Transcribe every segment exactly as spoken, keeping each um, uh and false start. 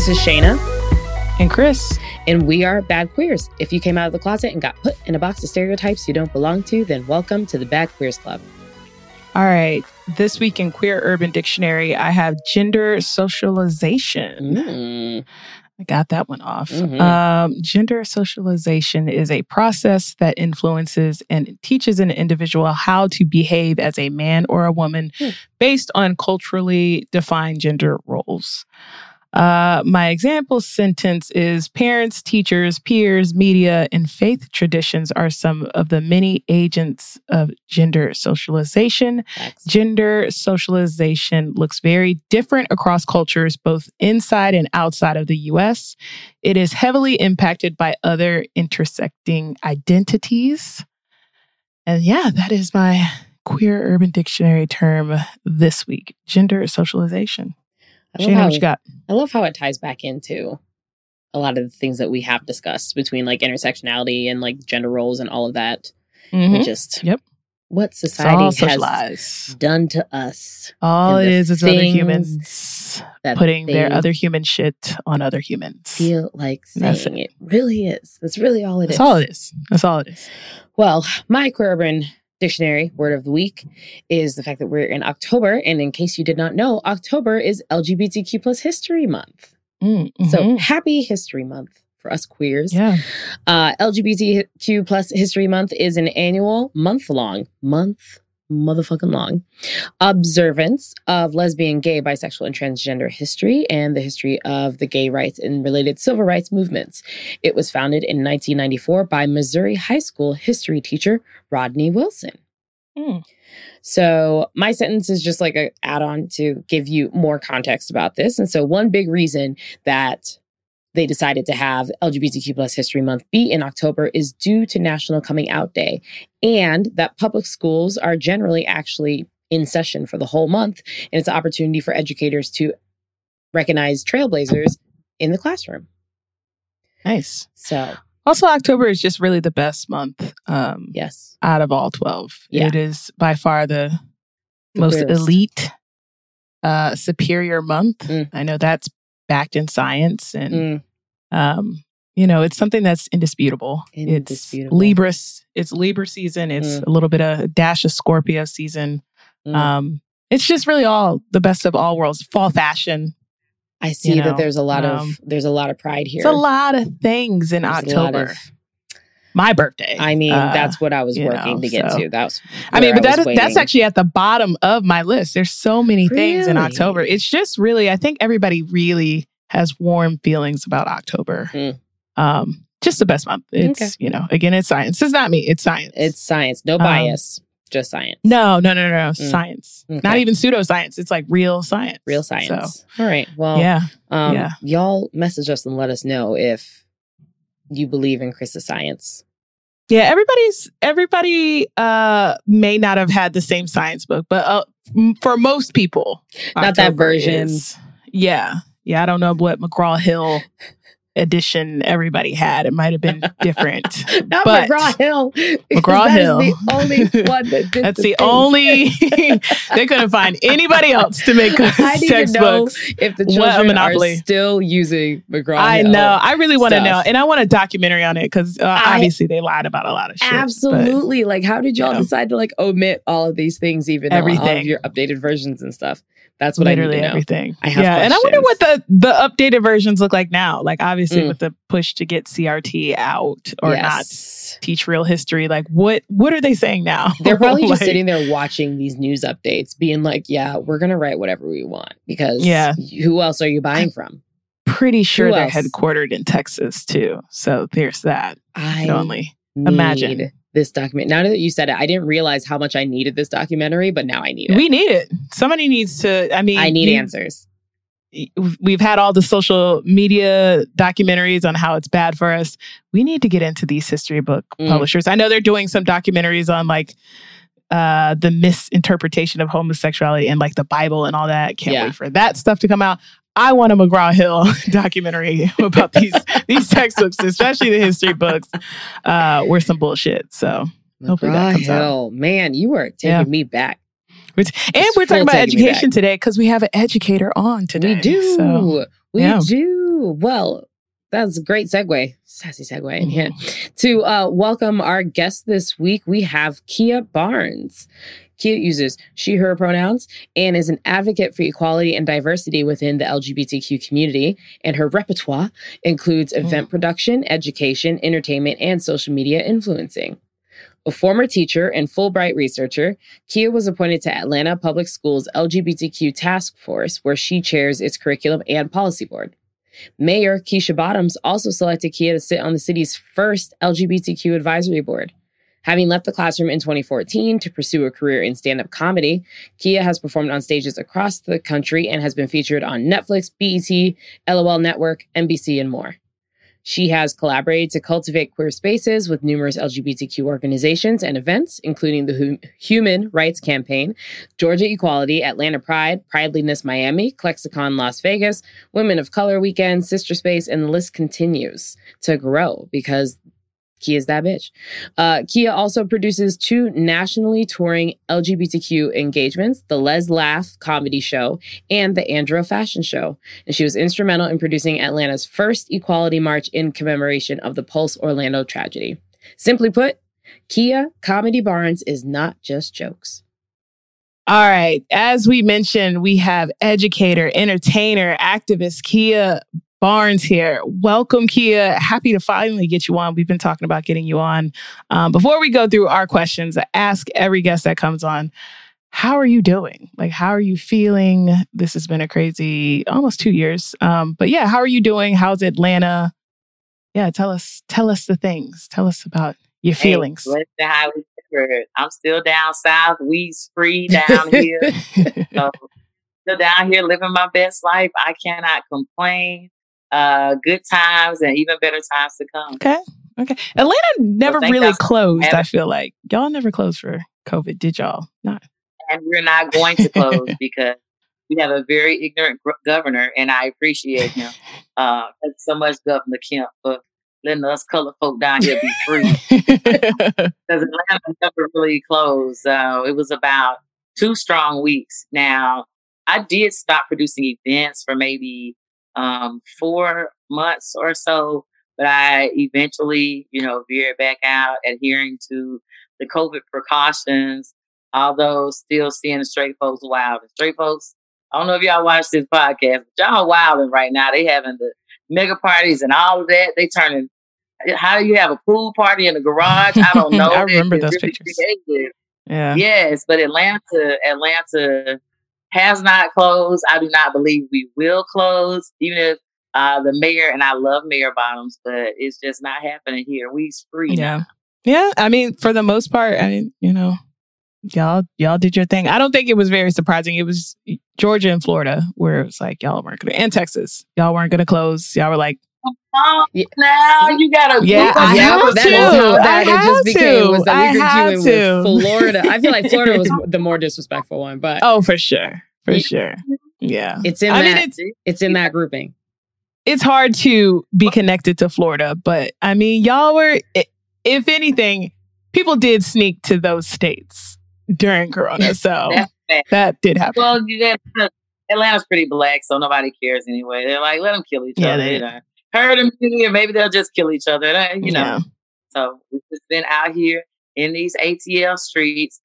This is Shayna. And Chris. And we are Bad Queers. If you came out of the closet and got put in a box of stereotypes you don't belong to, then welcome to the Bad Queers Club. All right. This week in Queer Urban Dictionary, I have gender socialization. Mm. I got that one off. Mm-hmm. Um, gender socialization is a process that influences and teaches an individual how to behave as a man or a woman mm. based on culturally defined gender roles. Uh, my example sentence is parents, teachers, peers, media, and faith traditions are some of the many agents of gender socialization. Thanks. Gender socialization looks very different across cultures, both inside and outside of the U S. It is heavily impacted by other intersecting identities. And yeah, that is my Queer Urban Dictionary term this week, gender socialization. Shayna, what you got? I love how it ties back into a lot of the things that we have discussed between like intersectionality and like gender roles and all of that. Mm-hmm. And just yep. what society has done to us. All it is is other humans putting their other human shit on other humans. Feel like saying it. it really is. That's really all it That's is. That's all it is. That's all it is. Well, my Queer Urban Dictionary word of the week is the fact that we're in October. And in case you did not know, October is L G B T Q plus History Month. Mm-hmm. So happy History Month for us queers. Yeah. Uh, L G B T Q plus History Month is an annual month-long, month motherfucking long, observance of lesbian, gay, bisexual, and transgender history and the history of the gay rights and related civil rights movements. It was founded in nineteen ninety-four by Missouri high school history teacher Rodney Wilson. Mm. So my sentence is just like an add-on to give you more context about this. And so one big reason that they decided to have L G B T Q plus History Month be in October is due to National Coming Out Day, and that public schools are generally actually in session for the whole month, and it's an opportunity for educators to recognize trailblazers in the classroom. Nice. So also, October is just really the best month. Um, yes, out of all twelve, yeah. It is by far the, the most Queerest. elite, uh, superior month. Mm. I know that's backed in science, and mm. um, you know, it's something that's indisputable. indisputable. It's Libra. It's Libra season. It's mm. a little bit of a dash of Scorpio season. Mm. Um, it's just really all the best of all worlds. Fall fashion. I see you know, that there's a lot um, of there's a lot of pride here. It's a lot of things in there's October. Of, My birthday. I mean, uh, that's what I was working know, to get so. to. That was. I mean, but I that is, waiting. that's actually at the bottom of my list. There's so many really? things in October. It's just really, I think everybody really has warm feelings about October. Mm. Um, just the best month. It's, okay. you know, again, it's science. It's not me. It's science. It's science. No bias. Um, just science. No, no, no, no. Mm. Science. Okay. Not even pseudoscience. It's like real science. Real science. So, all right. Well, yeah. Um, yeah. Y'all message us and let us know if you believe in Chris's science. Yeah, everybody's everybody uh, may not have had the same science book, but uh, m- for most people, not October that version. Is, yeah, yeah. I don't know what McGraw Hill edition everybody had. It might have been different. Not but McGraw Hill. McGraw Hill. That's the only one that did That's the, the thing. only. They couldn't find anybody else to make I need textbooks. to know if the children monopoly. are still using McGraw I Hill. know. I really want to stuff. know, and I want a documentary on it because uh, I- obviously they lied about a lot of shit. Absolutely. but, like, how did y'all you know. decide to like omit all of these things, even everything, all of your updated versions and stuff? That's what Literally I need to know. everything. I have yeah, and I wonder what questions. the the updated versions look like now. Like obviously Mm. with the push to get C R T out or Yes. not teach real history. Like what what are they saying now? They're probably just Like, sitting there watching these news updates, being like, "Yeah, we're gonna write whatever we want because Yeah. who else are you buying from?" pretty sure Who they're else? headquartered in Texas too. So there's that. I I can only need imagine. this document. Now that you said it, I didn't realize how much I needed this documentary, but now I need it. We need it. Somebody needs to. I mean, I need you- answers. We've had all the social media documentaries on how it's bad for us. We need to get into these history book Mm. publishers. I know they're doing some documentaries on like uh, the misinterpretation of homosexuality and like the Bible and all that. Can't Yeah. wait for that stuff to come out. I want a McGraw Hill documentary about these these textbooks, especially the history books, uh, were some bullshit. So hopefully that comes out. Hill. Man, you were taking Yeah. me back. Which, and It's we're talking full about taking me education back. today because we have an educator on today. We do. So, we yeah. do. Ooh, well, that's a great segue, sassy segue in here. To uh, welcome our guest this week, we have Kia Barnes. Kia uses she, her pronouns and is an advocate for equality and diversity within the L G B T Q community. And her repertoire includes event mm. production, education, entertainment, and social media influencing. A former teacher and Fulbright researcher, Kia was appointed to Atlanta Public Schools L G B T Q Task Force, where she chairs its curriculum and policy board. Mayor Keisha Bottoms also selected Kia to sit on the city's first L G B T Q advisory board. Having left the classroom in twenty fourteen to pursue a career in stand-up comedy, Kia has performed on stages across the country and has been featured on Netflix, B E T, L O L Network, N B C, and more. She has collaborated to cultivate queer spaces with numerous L G B T Q organizations and events, including the Hum- Human Rights Campaign, Georgia Equality, Atlanta Pride, Prideliness Miami, Clexicon Las Vegas, Women of Color Weekend, Sister Space, and the list continues to grow because Kia's that bitch. Uh, Kia also produces two nationally touring L G B T Q engagements, the Les Laugh comedy show and the Andro fashion show. And she was instrumental in producing Atlanta's first equality march in commemoration of the Pulse Orlando tragedy. Simply put, Kia Comedy Barnes is not just jokes. All right. As we mentioned, we have educator, entertainer, activist Kia Barnes here. Welcome, Kia. Happy to finally get you on. We've been talking about getting you on. Um, before we go through our questions, I ask every guest that comes on, how are you doing? Like, how are you feeling? This has been a crazy almost two years. Um, but yeah, how are you doing? How's Atlanta? Yeah, tell us, tell us the things. Tell us about your feelings. Hey, let's see how we figured. I'm still down south, weeds free down here. So still down here living my best life. I cannot complain. Uh, good times and even better times to come. Okay. Okay. Atlanta never so really closed, I feel like. Y'all never closed for COVID, did y'all? Not. And we're not going to close because we have a very ignorant gr- governor, and I appreciate him. Uh, thanks so much, Governor Kemp, for letting us color folk down here be free. Because Atlanta never really closed. Uh, it was about two strong weeks. Now, I did stop producing events for maybe um, four months or so, but I eventually, you know, veered back out, adhering to the COVID precautions, although still seeing the straight folks wild. The straight folks, I don't know if y'all watch this podcast, but y'all wilding right now. They having the mega parties and all of that. They turning, how do you have a pool party in the garage? I don't know. I remember those really pictures. Creative. Yeah. Yes, but Atlanta, Atlanta has not closed. I do not believe we will close, even if uh, the mayor, and I love Mayor Bottoms, but it's just not happening here. We's free yeah. now. Yeah. I mean, for the most part, I mean, you know, y'all, y'all did your thing. I don't think it was very surprising. It was Georgia and Florida where it was like, y'all weren't going to, and Texas, y'all weren't going to close. Y'all were like, oh, yeah. Now you got to, yeah, I yeah, have that to. is how that I it just became to. was that I we were doing to. with Florida. I feel like Florida was the more disrespectful one, but oh, for sure, for yeah. sure, yeah. It's in I that. mean, it's, it's in that grouping. It's hard to be connected to Florida, but I mean, y'all were, if anything, people did sneak to those states during Corona, so that did happen. Well, yeah, Atlanta's pretty black, so nobody cares anyway. They're like, let them kill each yeah, other. They, you know, herd immunity, or maybe they'll just kill each other. You know, yeah. So we've just been out here in these A T L streets,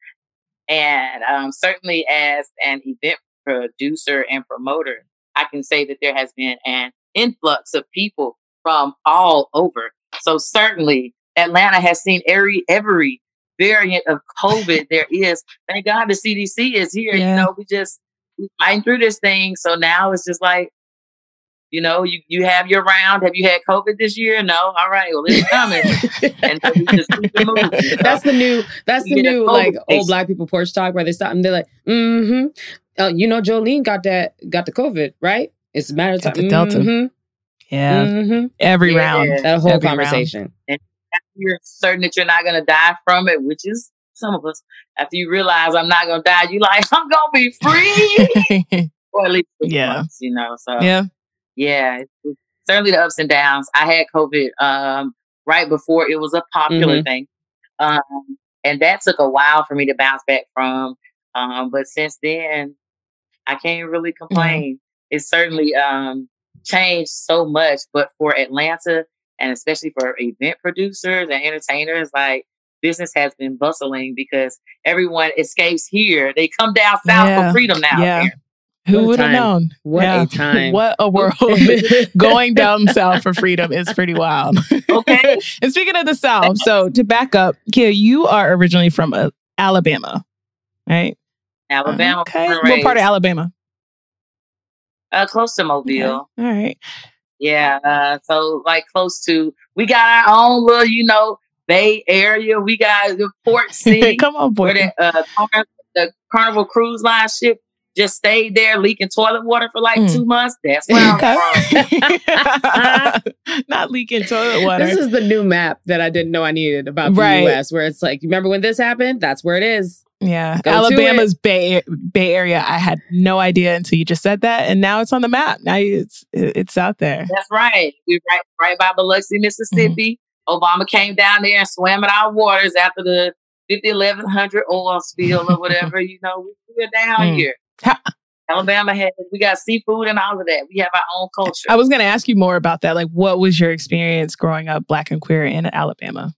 and um, certainly as an event producer and promoter, I can say that there has been an influx of people from all over. So certainly Atlanta has seen every every variant of COVID there is. Thank God the C D C is here. Yeah. You know, we just we fighting through this thing. So now it's just like, you know, you, you have your round. Have you had COVID this year? No. All right. Well, it's coming. And so we just keep it moving. You know? That's the new, that's the new, like, old black people porch talk where they stop and they're like, mm-hmm. Uh, you know, Jolene got that, got the COVID, right? It's a matter of time. The Delta. Mm-hmm. Yeah. Mm-hmm. Every yeah. round. That whole Every conversation. Round. And after you're certain that you're not going to die from it, which is some of us, after you realize I'm not going to die, you like, I'm going to be free. Or at least yeah. months, you know. So yeah. Yeah, it's, it's certainly the ups and downs. I had COVID um, right before it was a popular mm-hmm. thing. Um, and that took a while for me to bounce back from. Um, but since then, I can't really complain. Mm-hmm. It's certainly um, changed so much. But for Atlanta, and especially for event producers and entertainers, like business has been bustling because everyone escapes here. They come down south Yeah. for freedom now. Yeah. Apparently. Who would have known? What Yeah. a time. What a world. Going down south for freedom is pretty wild. Okay. And speaking of the South, so to back up, Kia, you are originally from uh, Alabama, right? Alabama. Okay. born and What part of raised. Alabama? Uh, close to Mobile. Okay. All right. Yeah. Uh, so like close to, we got our own little, you know, Bay Area. We got the Port City. Come on, boy. Where the, uh, Car- the Carnival Cruise Line ship just stayed there leaking toilet water for like Mm. two months. That's where I'm from. Okay. Not leaking toilet water. This is the new map that I didn't know I needed about the Right. U S, where it's like, remember when this happened? That's where it is. Yeah. Go to Alabama's Bay Bay Area. I had no idea until you just said that. And now it's on the map. Now it's it's out there. That's right. We right right by Biloxi, Mississippi. Mm-hmm. Obama came down there and swam in our waters after the fifty eleven hundred oil spill or whatever. You know, we're down Mm. here. How- Alabama has, we got seafood and all of that. We have our own culture. I was going to ask you more about that. Like, what was your experience growing up Black and queer in Alabama?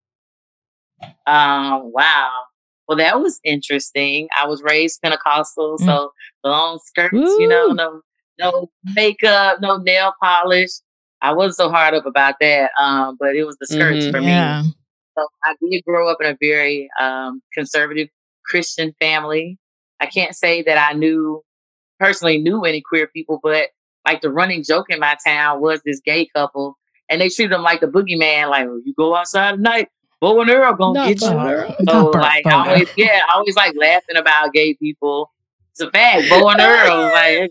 Um, wow. Well, that was interesting. I was raised Pentecostal, Mm. so long skirts, you know, Woo. no no makeup, no nail polish. I wasn't so hard up about that, um, but it was the skirts Mhm. for Yeah. me. So I did grow up in a very um, conservative Christian family. I can't say that I knew personally knew any queer people, but like the running joke in my town was this gay couple, and they treated them like the boogeyman. Like, oh, you go outside at night, Bo and Earl gonna Not get Bo you. and Earl. So Not Bo- like, Bo I and always, yeah, I always like laughing about gay people. It's a fact, Bo and Earl, like.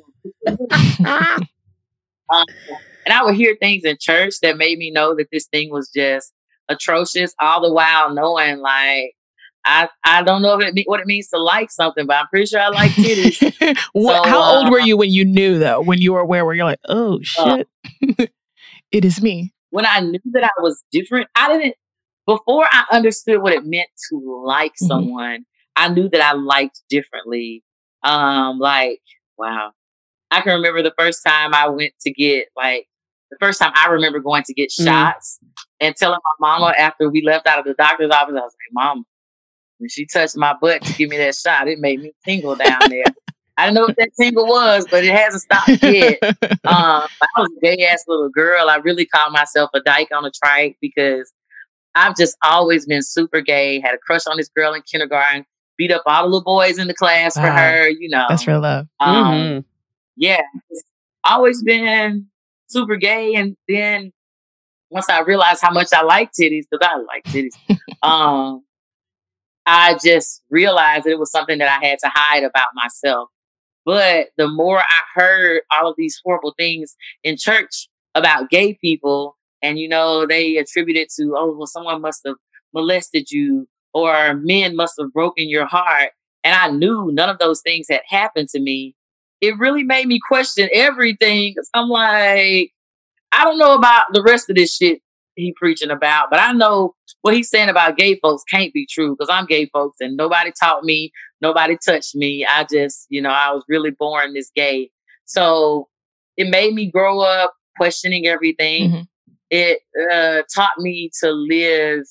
um, and I would hear things in church that made me know that this thing was just atrocious. All the while knowing, like, I I don't know if it me- what it means to like something, but I'm pretty sure I like titties. What, So, how uh, old were you when you knew, though? When you were aware where you're like, oh, shit, it is me. When I knew that I was different, I didn't. Before I understood what it meant to like Mhm. someone, I knew that I liked differently. Um, like, wow. I can remember the first time I went to get, like, the first time I remember going to get Mm. shots and telling my mama after we left out of the doctor's office, I was like, Mama, when she touched my butt to give me that shot, it made me tingle down there. I didn't know what that tingle was, but it hasn't stopped yet. Um, I was a gay ass little girl. I really called myself a dyke on a trike because I've just always been super gay. Had a crush on this girl in kindergarten. Beat up all the little boys in the class for Wow. her. You know, That's real love. um, Mhm. yeah, just always been super gay. And then once I realized how much I like titties, because I like titties, um, I just realized that it was something that I had to hide about myself. But the more I heard all of these horrible things in church about gay people, and you know, they attribute it to, oh, well, someone must have molested you, or men must have broken your heart. And I knew none of those things had happened to me. It really made me question everything. 'Cause I'm like, I don't know about the rest of this shit he preaching about, but I know what he's saying about gay folks can't be true because I'm gay folks and nobody taught me, nobody touched me. I just, you know, I was really born this gay. So it made me grow up questioning everything. Mhm. It uh, taught me to live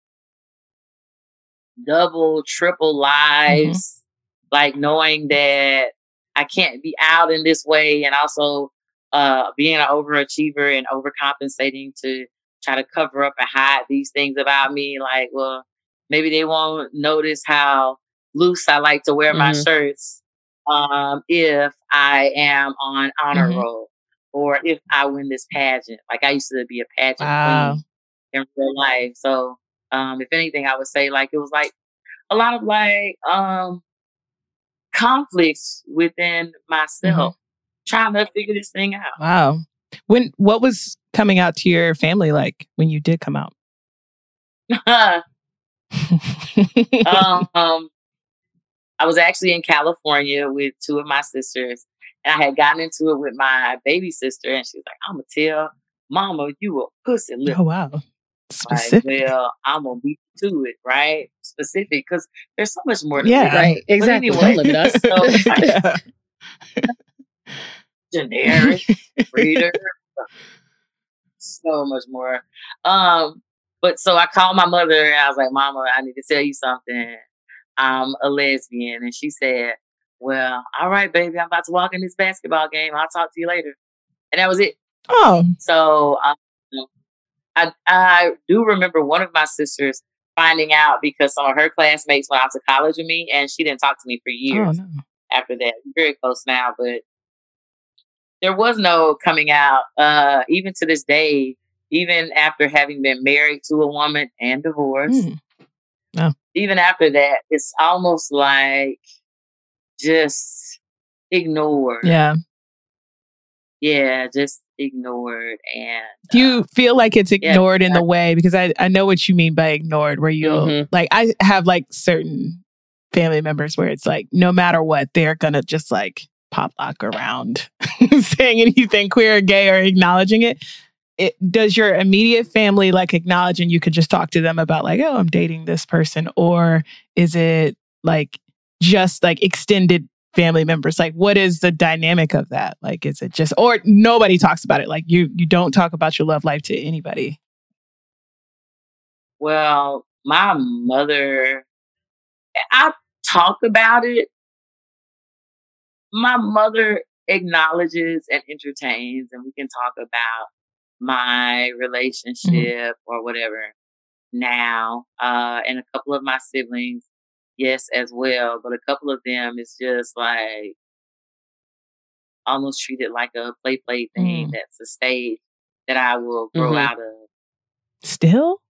double, triple lives, like knowing that I can't be out in this way, and also uh, being an overachiever and overcompensating to try to cover up and hide these things about me. Like, well, maybe they won't notice how loose I like to wear my Mhm. shirts um, if I am on honor Mhm. roll or if I win this pageant. Like I used to be a pageant Wow. queen in real life. So um, if anything, I would say like it was like a lot of like um, conflicts within myself, trying to figure this thing out. Wow. When what was coming out to your family like when you did come out? um, I was actually in California with two of my sisters, and I had gotten into it with my baby sister, and she was like, "I'm gonna tell Mama you a pussy lip." Oh wow. Like, Specific. well, I'm gonna beat you to it, right? Specific, because there's so much more to Yeah. this. Right. Exactly. anyway, Don't limit us. So, Yeah. generic reader. So much more. Um, but so I called my mother and I was like, Mama, I need to tell you something. I'm a lesbian. And she said, well, all right, baby, I'm about to walk in this basketball game. I'll talk to you later. And that was it. Oh. So um, I, I do remember one of my sisters finding out because some of her classmates went out to college with me and she didn't talk to me for years oh, no. after that. We're very close now, but there was no coming out. Uh, even to this day, even after having been married to a woman and divorced, Mm. Oh. even after that, it's almost like just ignored. Yeah. Yeah, just ignored. And do you uh, feel like it's ignored yeah. in the way, because I, I know what you mean by ignored, where you'll Mhm. like, I have like certain family members where it's like, no matter what, they're gonna just like pop lock around saying anything queer or gay or acknowledging it. It does your immediate family like acknowledge and you could just talk to them about like, oh, I'm dating this person? Or is it like just like extended family members? Like, what is the dynamic of that? Like, is it just, or nobody talks about it? Like you, you don't talk about your love life to anybody? Well, my mother, I talk about it. My mother acknowledges and entertains, and we can talk about my relationship or whatever now. Uh, and a couple of my siblings, yes, as well. But a couple of them is just like almost treated like a play play thing. Mm. That's a stage that I will grow Mhm. out of. Still?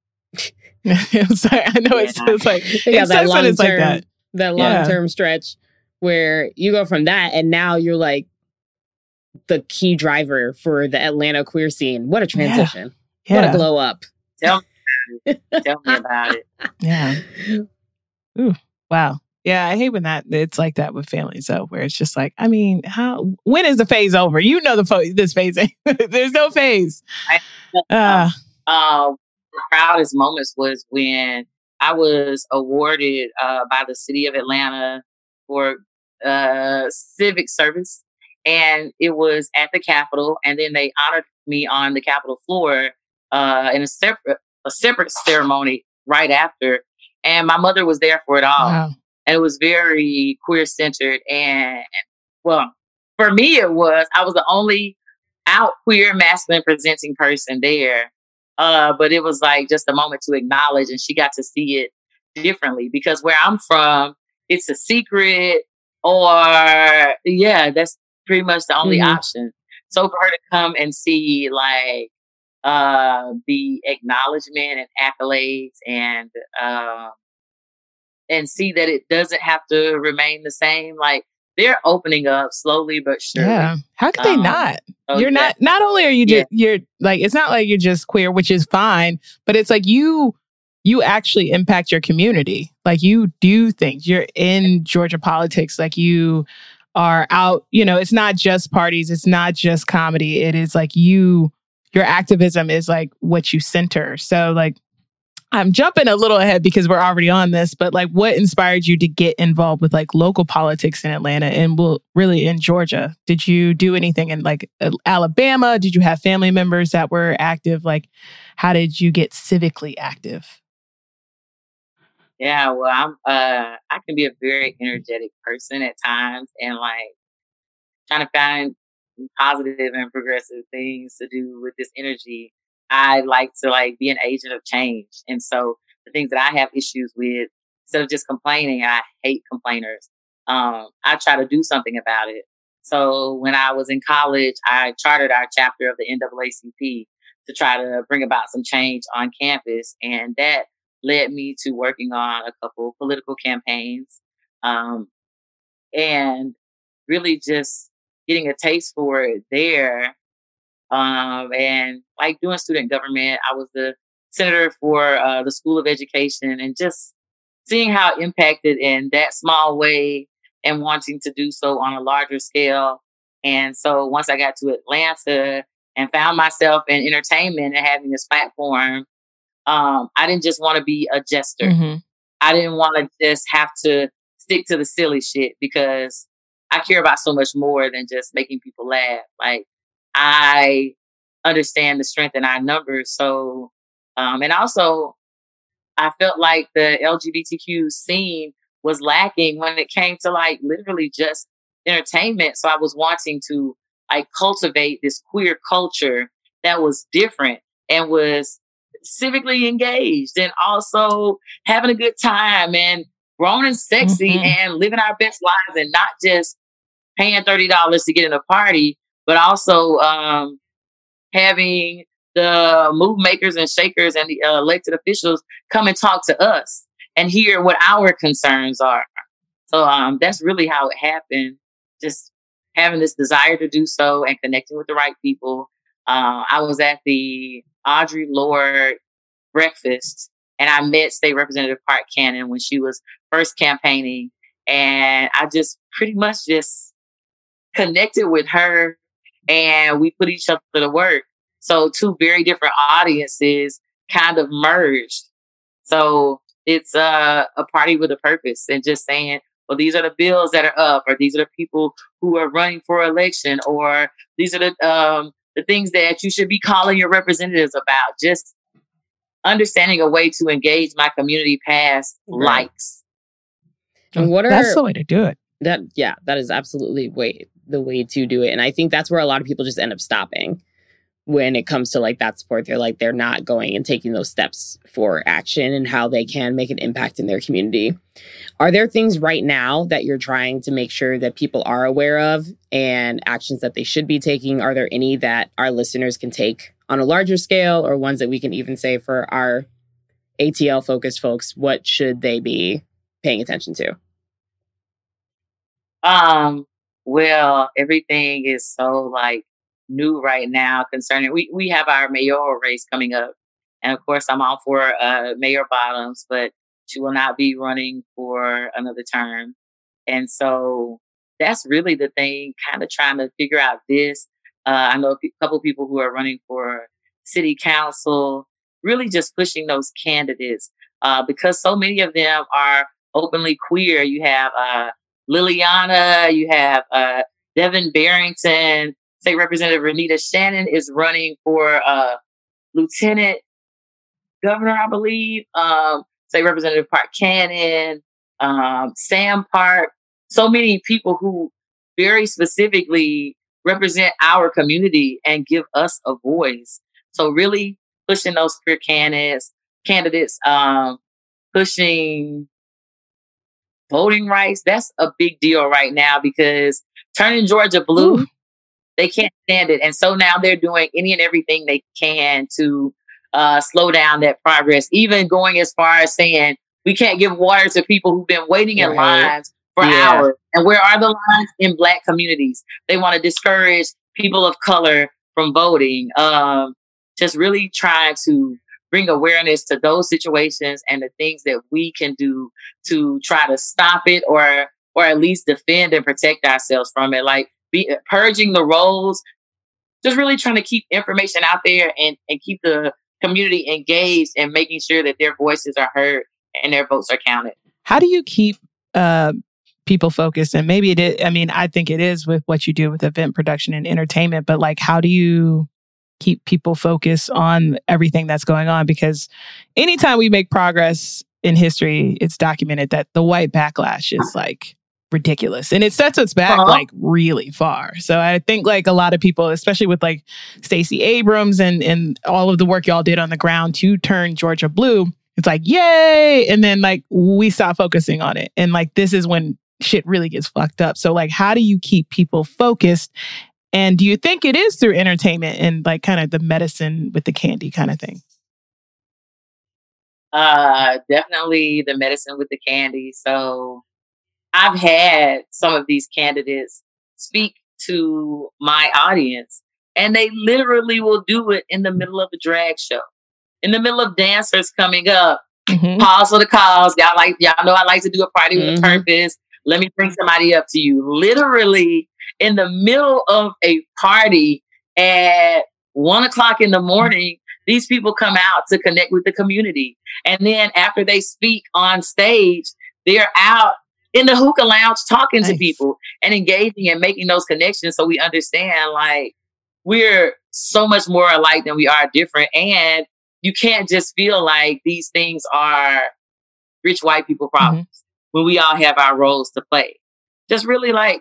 I'm sorry. I know Yeah. it's, it's like, They got it that sucks when long it's like term, that. that Yeah. long term stretch where you go from that and now you're like the key driver for the Atlanta queer scene. What a transition. What a Yeah. glow up. Tell me about it. Tell me about it. Yeah. Ooh, wow. Yeah, I hate when that it's like that with families though, where it's just like, I mean, how when is the phase over? You know the fo- this phase. There's no phase. I, Uh, uh, the proudest moments was when I was awarded uh, by the city of Atlanta for uh, civic service, and it was at the Capitol, and then they honored me on the Capitol floor uh, in a separate a separate ceremony right after, and my mother was there for it all. wow. And it was very queer centered. And well, for me, it was, I was the only out queer masculine presenting person there. Uh, but it was like just a moment to acknowledge, and she got to see it differently because where I'm from, it's a secret, or yeah, that's pretty much the only Mhm. option. So for her to come and see like uh, the acknowledgement and accolades and um, and see that it doesn't have to remain the same. Like they're opening up slowly but surely. Yeah. How could they Um, not? so You're yeah, not, not only are you Yeah. just, you're like, it's not like you're just queer, which is fine, but it's like you, you actually impact your community. Like you do things. You're in Georgia politics. Like you are out, you know, it's not just parties. It's not just comedy. It is like you, your activism is like what you center. So like, I'm jumping a little ahead because we're already on this, but like what inspired you to get involved with like local politics in Atlanta and well, really in Georgia? Did you do anything in like Alabama? Did you have family members that were active? Like, how did you get civically active? Yeah, well, I'm uh I can be a very energetic person at times and like trying to find positive and progressive things to do with this energy. I like to like be an agent of change. And so the things that I have issues with, instead of just complaining, I hate complainers. Um, I try to do something about it. So when I was in college, I chartered our chapter of the N double A C P to try to bring about some change on campus. And that led me to working on a couple political campaigns. Um, and really just getting a taste for it there. Um, and like doing student government, I was the senator for uh, the School of Education and just seeing how it impacted in that small way and wanting to do so on a larger scale. And so once I got to Atlanta and found myself in entertainment and having this platform, um, I didn't just want to be a jester. Mm-hmm. I didn't want to just have to stick to the silly shit because I care about so much more than just making people laugh. Like, I understand the strength in our numbers. So, um, and also, I felt like the L G B T Q scene was lacking when it came to like literally just entertainment. So I was wanting to like cultivate this queer culture that was different and was civically engaged and also having a good time and grown and sexy Mhm. and living our best lives and not just paying thirty dollars to get in a party, but also um, having the move makers and shakers and the uh, elected officials come and talk to us and hear what our concerns are. So um, that's really how it happened. Just having this desire to do so and connecting with the right people. Uh, I was at the Audre Lorde breakfast and I met State Representative Park Cannon when she was first campaigning. And I just pretty much just connected with her and we put each other to work. So two very different audiences kind of merged. So it's uh, a party with a purpose and just saying, well, these are the bills that are up, or these are the people who are running for election, or these are the um, the things that you should be calling your representatives about. Just understanding a way to engage my community past Right. likes. And what are That's the way to do it. that? Yeah, that is absolutely way the way to do it. And I think that's where a lot of people just end up stopping when it comes to like that support. They're like, they're not going and taking those steps for action and how they can make an impact in their community. Are there things right now that you're trying to make sure that people are aware of and actions that they should be taking? Are there any that our listeners can take on a larger scale, or ones that we can even say for our A T L focused folks, what should they be paying attention to? Um, well, everything is so like new right now concerning we, we have our mayoral race coming up. And of course I'm all for uh Mayor Bottoms, but she will not be running for another term. And so that's really the thing, kind of trying to figure out this. Uh, I know a pe- couple people who are running for city council, really just pushing those candidates uh, because so many of them are openly queer. You have uh, Liliana, you have uh, Devin Barrington, State Representative Renita Shannon is running for uh, Lieutenant Governor, I believe. Um, State Representative Park Cannon, um, Sam Park. So many people who very specifically represent our community and give us a voice. So really pushing those queer candidates, candidates, um, pushing voting rights. That's a big deal right now because turning Georgia blue, Ooh. they can't stand it. And so now they're doing any and everything they can to uh, slow down that progress, even going as far as saying we can't give water to people who've been waiting in Right. lines for Yeah. hours. And where are the lines in Black communities? They want to discourage people of color from voting. Um, just really trying to bring awareness to those situations and the things that we can do to try to stop it or or at least defend and protect ourselves from it. Like be, purging the roles, just really trying to keep information out there and, and keep the community engaged and making sure that their voices are heard and their votes are counted. How do you keep uh, people focused? And maybe it is, I mean, I think it is with what you do with event production and entertainment, but like, how do you keep people focused on everything that's going on? Because anytime we make progress in history, it's documented that the white backlash is like ridiculous. And it sets us back Uh-huh. like really far. So I think like a lot of people, especially with like Stacey Abrams and, and all of the work y'all did on the ground to turn Georgia blue, it's like, yay. And then like we stop focusing on it. And like, this is when shit really gets fucked up. So like, how do you keep people focused? And do you think it is through entertainment and like kind of the medicine with the candy kind of thing? Uh, definitely the medicine with the candy. So I've had some of these candidates speak to my audience, and they literally will do it in the middle of a drag show, in the middle of dancers coming up. Mm-hmm. Pause for the cause. Y'all like y'all know I like to do a party with Mhm. a purpose. Let me bring somebody up to you. Literally in the middle of a party at one o'clock in the morning, these people come out to connect with the community. And then after they speak on stage, they're out in the hookah lounge talking Nice. to people and engaging and making those connections so we understand like we're so much more alike than we are different. And you can't just feel like these things are rich white people problems mm-hmm. when we all have our roles to play. Just really like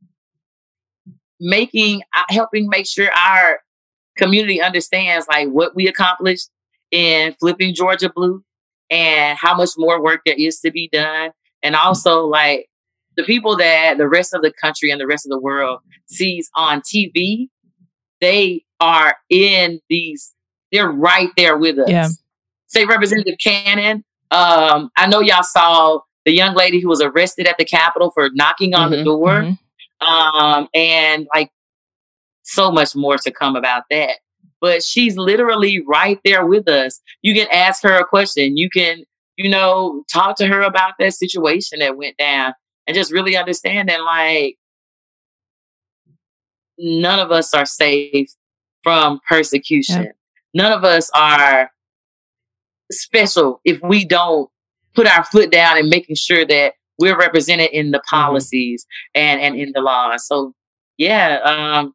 making, helping make sure our community understands like what we accomplished in flipping Georgia blue and how much more work there is to be done. And also like the people that the rest of the country and the rest of the world sees on T V, they are in these, they're right there with us. Yeah. Say Representative Cannon. Um, I know y'all saw the young lady who was arrested at the Capitol for knocking on mm-hmm, the door. Mm-hmm. Um, and like so much more to come about that. But she's literally right there with us. You can ask her a question. You can, you know, talk to her about that situation that went down and just really understand that like none of us are safe from persecution. Yeah. None of us are special if we don't put our foot down and making sure that we're represented in the policies mm-hmm. and, and in the laws. So yeah, um,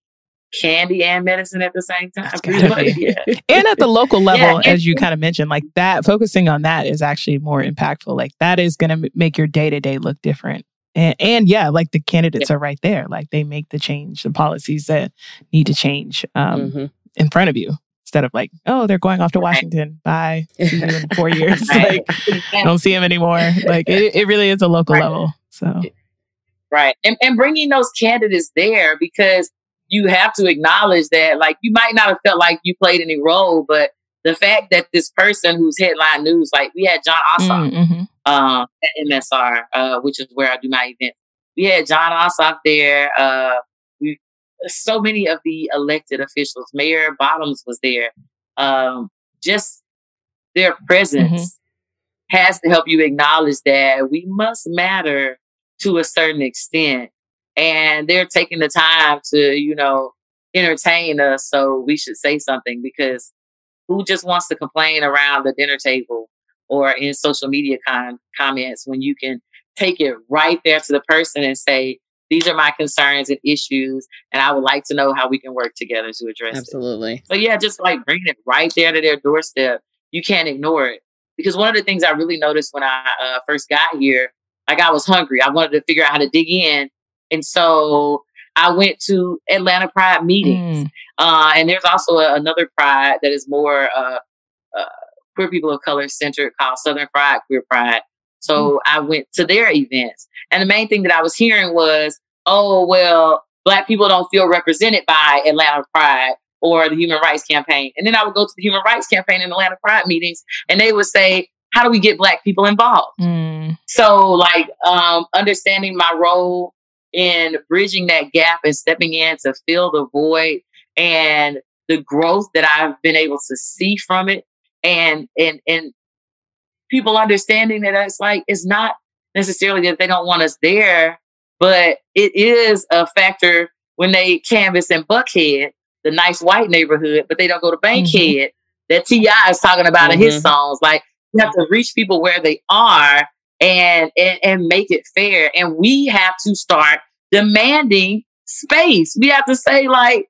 candy and medicine at the same time. Yeah. And at the local level, yeah. as you kind of mentioned, like that, focusing on that is actually more impactful. Like that is going to make your day to day look different. And, and yeah, like the candidates yeah. are right there. Like they make the change, the policies that need to change um, mm-hmm. in front of you. Instead of like, oh, they're going off to Washington. Bye. See you in four years. Like, don't see them anymore. Like, it, it really is a local right. level. So, right. And, and bringing those candidates there because you have to acknowledge that, like, you might not have felt like you played any role, but the fact that this person who's headline news, like, we had Jon Ossoff mm-hmm. um, at M S R, uh, which is where I do my event. We had Jon Ossoff there. Uh, we So many of the elected officials, Mayor Bottoms was there. Um, just their presence mm-hmm. has to help you acknowledge that we must matter to a certain extent. And they're taking the time to, you know, entertain us. So we should say something because who just wants to complain around the dinner table or in social media con- comments when you can take it right there to the person and say, these are my concerns and issues, and I would like to know how we can work together to address Absolutely. it. Absolutely. So yeah, just like bringing it right there to their doorstep. You can't ignore it. Because one of the things I really noticed when I uh, first got here, like I was hungry. I wanted to figure out how to dig in. And so I went to Atlanta Pride meetings. Mm. Uh, and there's also a, another Pride that is more uh, uh, queer people of color centered called Southern Fried Queer Pride. So mm. I went to their events. And the main thing that I was hearing was, oh, well, Black people don't feel represented by Atlanta Pride or the Human Rights Campaign. And then I would go to the Human Rights Campaign and Atlanta Pride meetings, and they would say, how do we get Black people involved? Mm. So like um, understanding my role in bridging that gap and stepping in to fill the void and the growth that I've been able to see from it. And, and, and people understanding that it's like, it's not necessarily that they don't want us there, but it is a factor when they canvass in Buckhead, the nice white neighborhood, but they don't go to Bankhead, mm-hmm. that T I is talking about mm-hmm. in his songs. Like, you have to reach people where they are and, and, and make it fair. And we have to start demanding space. We have to say, like,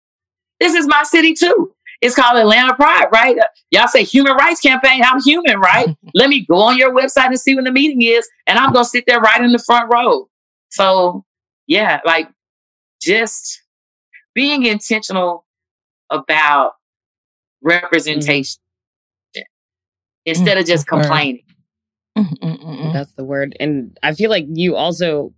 this is my city too. It's called Atlanta Pride, right? Y'all say Human Rights Campaign. I'm human, right? Let me go on your website and see when the meeting is. And I'm going to sit there right in the front row. So, yeah, like just being intentional about representation mm-hmm. instead of just complaining. Mm-hmm. That's the word. And I feel like you also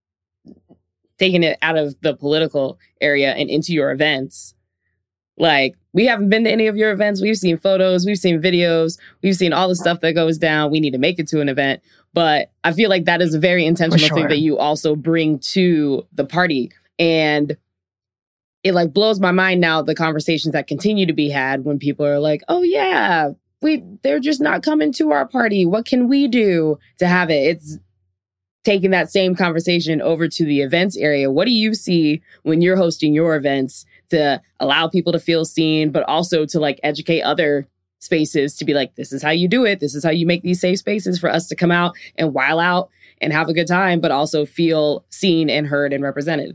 taking it out of the political area and into your events. Like, we haven't been to any of your events. We've seen photos, we've seen videos, we've seen all the stuff that goes down. We need to make it to an event. But I feel like that is a very intentional sure. thing that you also bring to the party. And it like blows my mind now, the conversations that continue to be had when people are like, oh yeah, we they're just not coming to our party. What can we do to have it? It's taking that same conversation over to the events area. What do you see when you're hosting your events to allow people to feel seen, but also to like educate other spaces to be like, this is how you do it. This is how you make these safe spaces for us to come out and while out and have a good time, but also feel seen and heard and represented.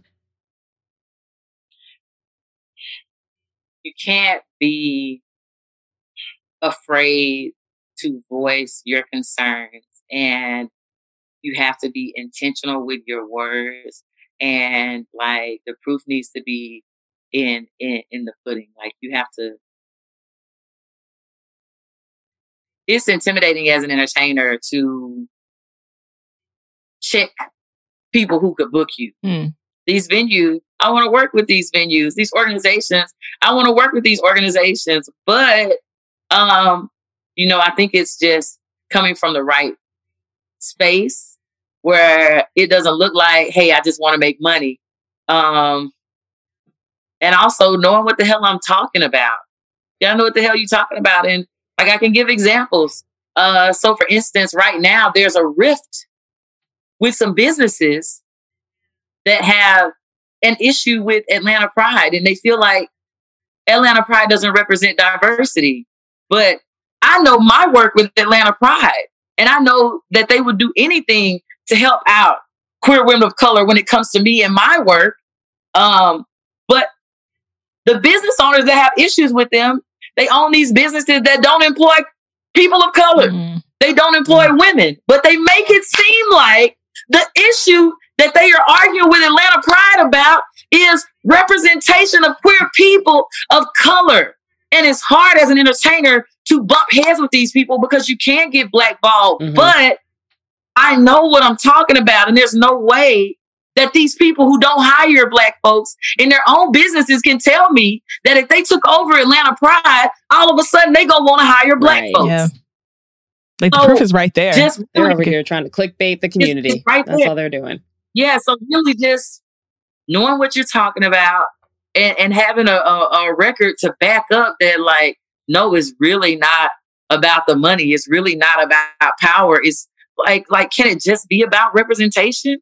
You can't be afraid to voice your concerns, and you have to be intentional with your words, and like the proof needs to be in in, in the pudding. Like you have to. It's intimidating as an entertainer to check people who could book you. Mm. These venues, I want to work with these venues, these organizations. I want to work with these organizations, but um, you know, I think it's just coming from the right space where it doesn't look like, hey, I just want to make money. Um, and also knowing what the hell I'm talking about. Y'all know what the hell you're talking about. And like, I can give examples. Uh, so for instance, right now, there's a rift with some businesses that have an issue with Atlanta Pride, and they feel like Atlanta Pride doesn't represent diversity. But I know my work with Atlanta Pride, and I know that they would do anything to help out queer women of color when it comes to me and my work. Um, but the business owners that have issues with them, they own these businesses that don't employ people of color. Mm-hmm. They don't employ mm-hmm. women, but they make it seem like the issue that they are arguing with Atlanta Pride about is representation of queer people of color. And it's hard as an entertainer to bump heads with these people because you can get blackballed. Mm-hmm. But I know what I'm talking about. And there's no way that these people who don't hire Black folks in their own businesses can tell me that if they took over Atlanta Pride, all of a sudden they gonna want to hire Black right. folks. Yeah. Like so the proof is right there. Just really, they're over here trying to clickbait the community. It's, it's right That's there. All they're doing. Yeah. So really just knowing what you're talking about and, and having a, a, a record to back up that, like, no, it's really not about the money. It's really not about power. It's like, like, can it just be about representation?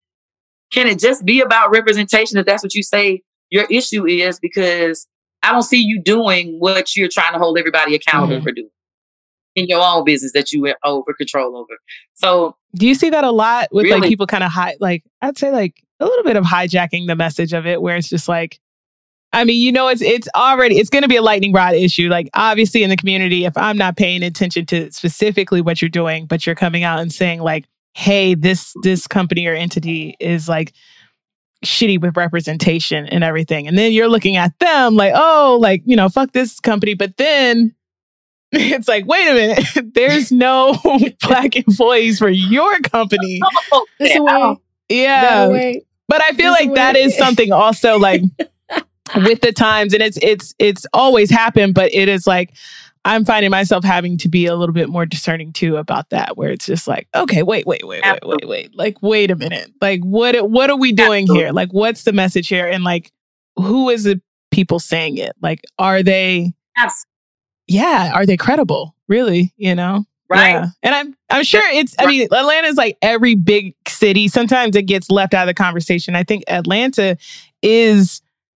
Can it just be about representation if that's what you say your issue is? Because I don't see you doing what you're trying to hold everybody accountable mm-hmm. for doing in your own business that you have over control over. So do you see that a lot with really, like people kind of high, like I'd say like a little bit of hijacking the message of it, where it's just like, I mean, you know, it's it's already, it's going to be a lightning rod issue. Like obviously in the community, if I'm not paying attention to specifically what you're doing, but you're coming out and saying like, hey, this this company or entity is like shitty with representation and everything. And then you're looking at them like, oh, like, you know, fuck this company. But then it's like, wait a minute, there's no Black employees for your company. This way. Yeah. Way. But I feel this like way. that is something also like with the times, and it's it's it's always happened, but it is like I'm finding myself having to be a little bit more discerning too about that, where it's just like, okay, wait, wait, wait, wait, wait, wait. Like, wait a minute. Like, what what are we doing Absolutely. Here? Like, what's the message here? And like, who is the people saying it? Like, are they Absolutely. Yeah, are they credible? Really? You know? Right. Yeah. And I'm I'm sure it's I mean, Atlanta's like every big city. Sometimes it gets left out of the conversation. I think Atlanta is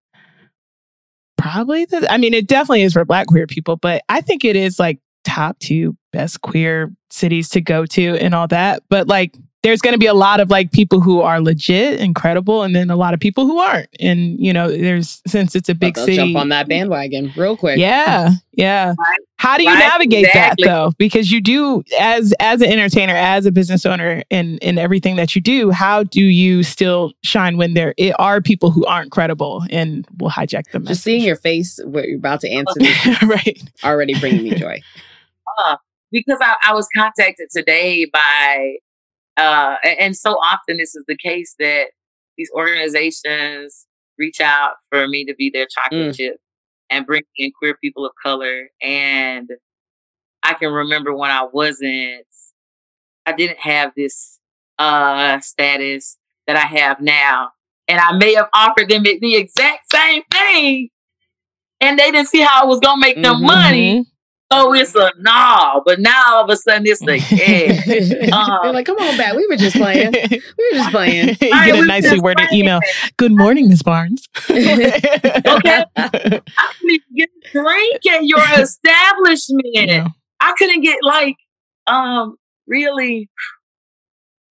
probably the, I mean, it definitely is for Black queer people, but I think it is like top two best queer cities to go to and all that. But like, there's going to be a lot of like people who are legit and credible, and then a lot of people who aren't. And, you know, there's, since it's a big city. Jump on that bandwagon real quick. Yeah. Yeah. Right. How do you right. navigate exactly. that though? Because you do, as as an entertainer, as a business owner, and in everything that you do, how do you still shine when there are people who aren't credible and will hijack the message? Just seeing your face where you're about to answer this right. already bringing me joy. Uh, because I, I was contacted today by, uh, and, and so often this is the case that these organizations reach out for me to be their chocolate mm. chip and bring in queer people of color. And I can remember when I wasn't, I didn't have this uh, status that I have now. And I may have offered them the exact same thing, and they didn't see how it was going to make them mm-hmm. money. So it's a no, but now all of a sudden it's like, yeah. Um, They're like, come on back. We were just playing. We were just playing. You get a nicely worded playing. Email. Good morning, Miz Barnes. Okay. I couldn't get a drink at your establishment. Yeah. I couldn't get like, um, really,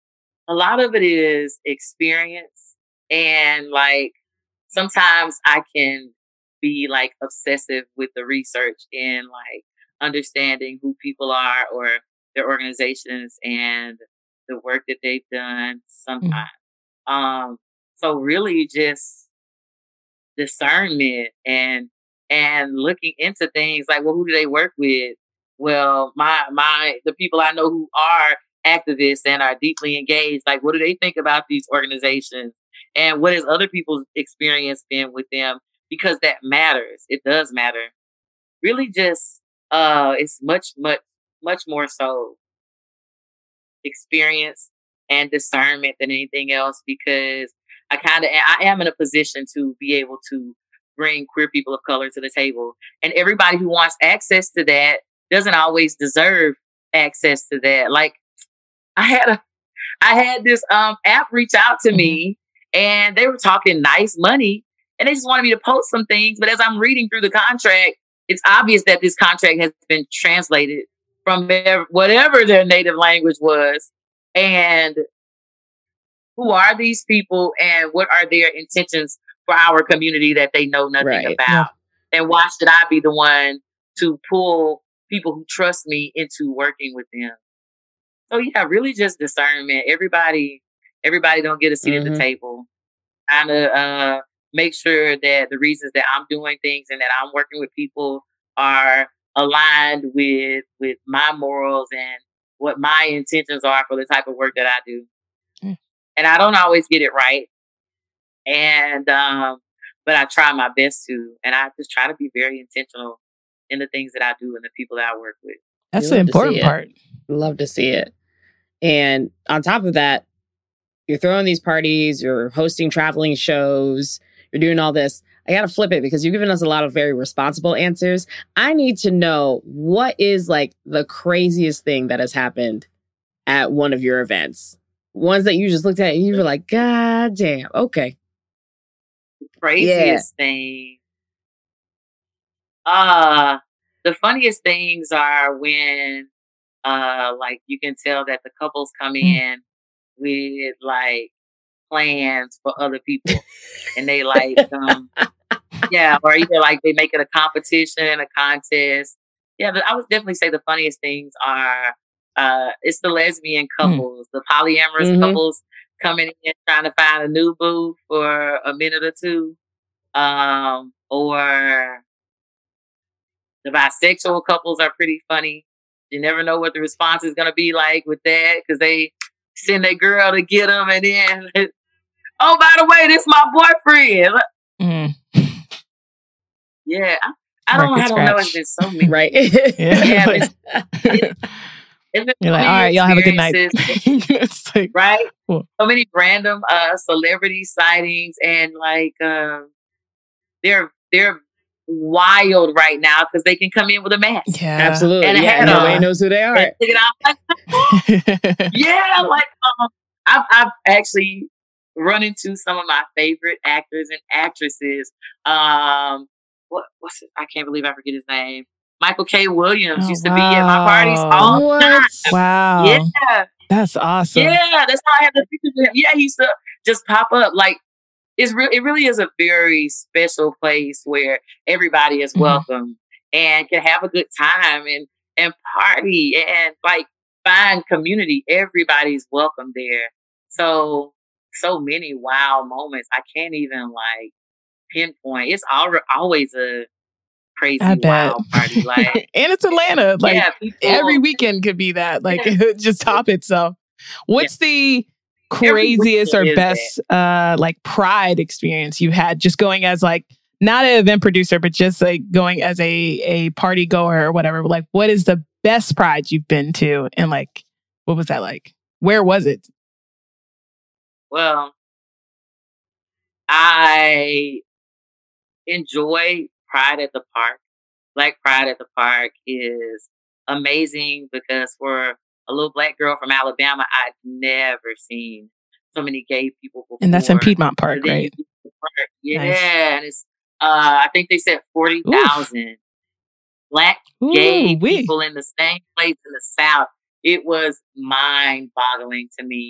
a lot of it is experience, and like sometimes I can be like obsessive with the research and like understanding who people are or their organizations and the work that they've done Mm. sometimes. Um, so really just discernment and and looking into things like, well, who do they work with? Well, my my the people I know who are activists and are deeply engaged, like what do they think about these organizations? And what has other people's experience been with them? Because that matters. It does matter. Really just uh it's much, much, much more so experience and discernment than anything else because I kind of I am in a position to be able to bring queer people of color to the table, and everybody who wants access to that doesn't always deserve access to that. Like I had a I had this um app reach out to Mhm. me, and they were talking nice money, and they just wanted me to post some things. But as I'm reading through the contract, it's obvious that this contract has been translated from their, whatever their native language was, and who are these people and what are their intentions for our community that they know nothing Right. about? And why should I be the one to pull people who trust me into working with them? So yeah, really just discernment. Everybody, everybody don't get a seat at the Mm-hmm. table. Kind of uh, make sure that the reasons that I'm doing things and that I'm working with people are aligned with with my morals and what my intentions are for the type of work that I do. Mm. And I don't always get it right. And um, but I try my best to, and I just try to be very intentional in the things that I do and the people that I work with. That's We the love to see important it. part. Love to see it. And on top of that, you're throwing these parties, you're hosting traveling shows, you're doing all this. I got to flip it because you've given us a lot of very responsible answers. I need to know what is like the craziest thing that has happened at one of your events. Ones that you just looked at and you were like, God damn, okay. Craziest thing. Uh, the funniest things are when uh like you can tell that the couples come Mm. in with like plans for other people and they like um yeah, or either like they make it a competition, a contest. Yeah, but I would definitely say the funniest things are uh it's the lesbian couples, the polyamorous Mhm. couples coming in trying to find a new boo for a minute or two. Um or the bisexual couples are pretty funny. You never know what the response is going to be like with that because they send their girl to get them and then, oh, by the way, this my boyfriend. Mm. Yeah, I, I don't, I Record don't know. It's scratch. been so many. Right. Yeah. Yeah, Like- it's, it, it's been You're so like, all many right, y'all have a good night. experiences, It's like, right? Cool. So many random uh, celebrity sightings and like um, they're they're wild right now because they can come in with a mask. yeah. Absolutely. And a yeah. hat Nobody on. knows who they And are. take it out like, yeah, like um, I've I've actually run into some of my favorite actors and actresses. Um, what what's it? I can't believe I forget his name. Michael K. Williams Oh, used to be at my parties wow. all the time. What? Wow. Yeah, That's awesome. yeah, that's how I have the pictures of him. Yeah, he used to just pop up. Like it's real. It really is a very special place where everybody is Mhm. welcome and can have a good time and and party and like find community. Everybody's welcome there. So so many wow moments. I can't even like pinpoint. It's al- always a crazy I bet. wow party. Like And it's Atlanta. Like yeah, people, every weekend could be that. Like just top itself. What's the Every craziest weekend or is best uh like pride experience you've had just going as like not an event producer, but just like going as a a party goer or whatever? Like what is the best pride you've been to? And like what was that like? Where was it? well, I enjoy Pride at the Park. Black Pride at the Park is amazing because for a little black girl from Alabama, I'd never seen so many gay people before. And that's in Piedmont Park, But then you right? get to the park, yeah, Nice. and it's uh, I think they said forty thousand black gay Ooh-wee. people in the same place in the South. It was mind boggling to me.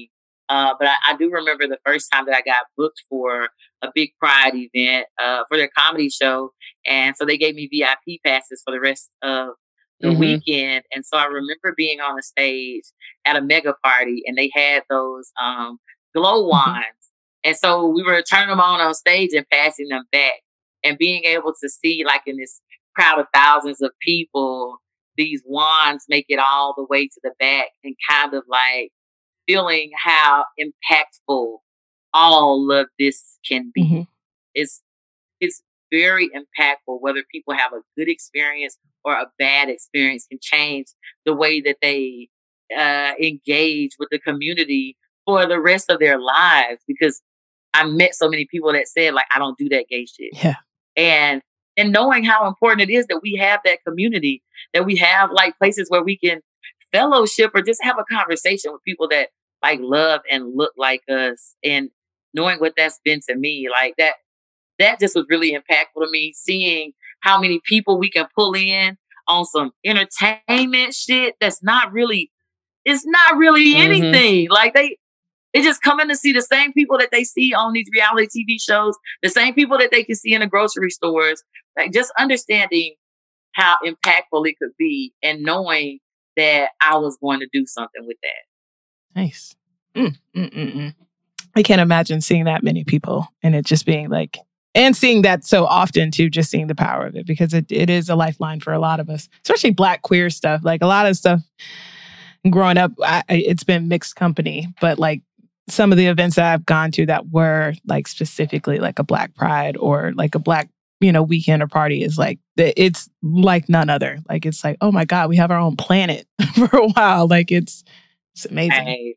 Uh, but I, I do remember the first time that I got booked for a big Pride event uh, for their comedy show. And so they gave me V I P passes for the rest of the Mhm. weekend. And so I remember being on a stage at a mega party and they had those um, glow wands. And so we were turning them on on stage and passing them back and being able to see, like, in this crowd of thousands of people, these wands make it all the way to the back and kind of like feeling how impactful all of this can be. Mhm. It's it's very impactful whether people have a good experience or a bad experience can change the way that they uh, engage with the community for the rest of their lives. Because I met so many people that said, like, I don't do that gay shit. Yeah. And and knowing how important it is that we have that community, that we have like places where we can fellowship or just have a conversation with people that like love and look like us, and knowing what that's been to me, like that that just was really impactful to me, seeing how many people we can pull in on some entertainment shit that's not really, it's not really Mhm. anything. Like they they just come in to see the same people that they see on these reality T V shows, the same people that they can see in the grocery stores. Like just understanding how impactful it could be and knowing that I was going to do something with that. Nice. Mm, mm, mm, mm. I can't imagine seeing that many people and it just being like, and seeing that so often too, just seeing the power of it, because it, it is a lifeline for a lot of us, especially Black queer stuff. Like a lot of stuff growing up, I, it's been mixed company, but like some of the events that I've gone to that were like specifically like a Black Pride or like a Black, you know, weekend or party is like, it's like none other. Like, it's like, oh my God, we have our own planet for a while. Like it's, it's amazing. Right.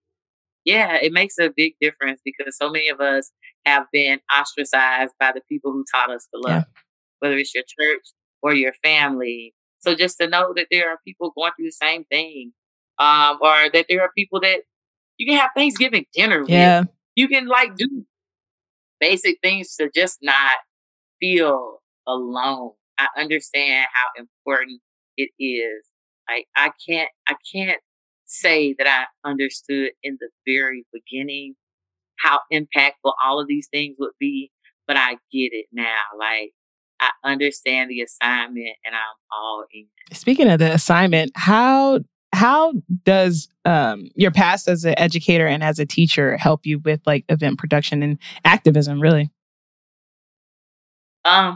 Yeah, it makes a big difference because so many of us have been ostracized by the people who taught us to love, Yeah. whether it's your church or your family. So just to know that there are people going through the same thing, um, or that there are people that you can have Thanksgiving dinner Yeah. with. You can like do basic things to just not feel alone. I understand how important it is. Like I can't, I can't say that I understood in the very beginning how impactful all of these things would be, but I get it now. Like I understand the assignment and I'm all in. Speaking of the assignment, how how does um, your past as an educator and as a teacher help you with like event production and activism, really? Um,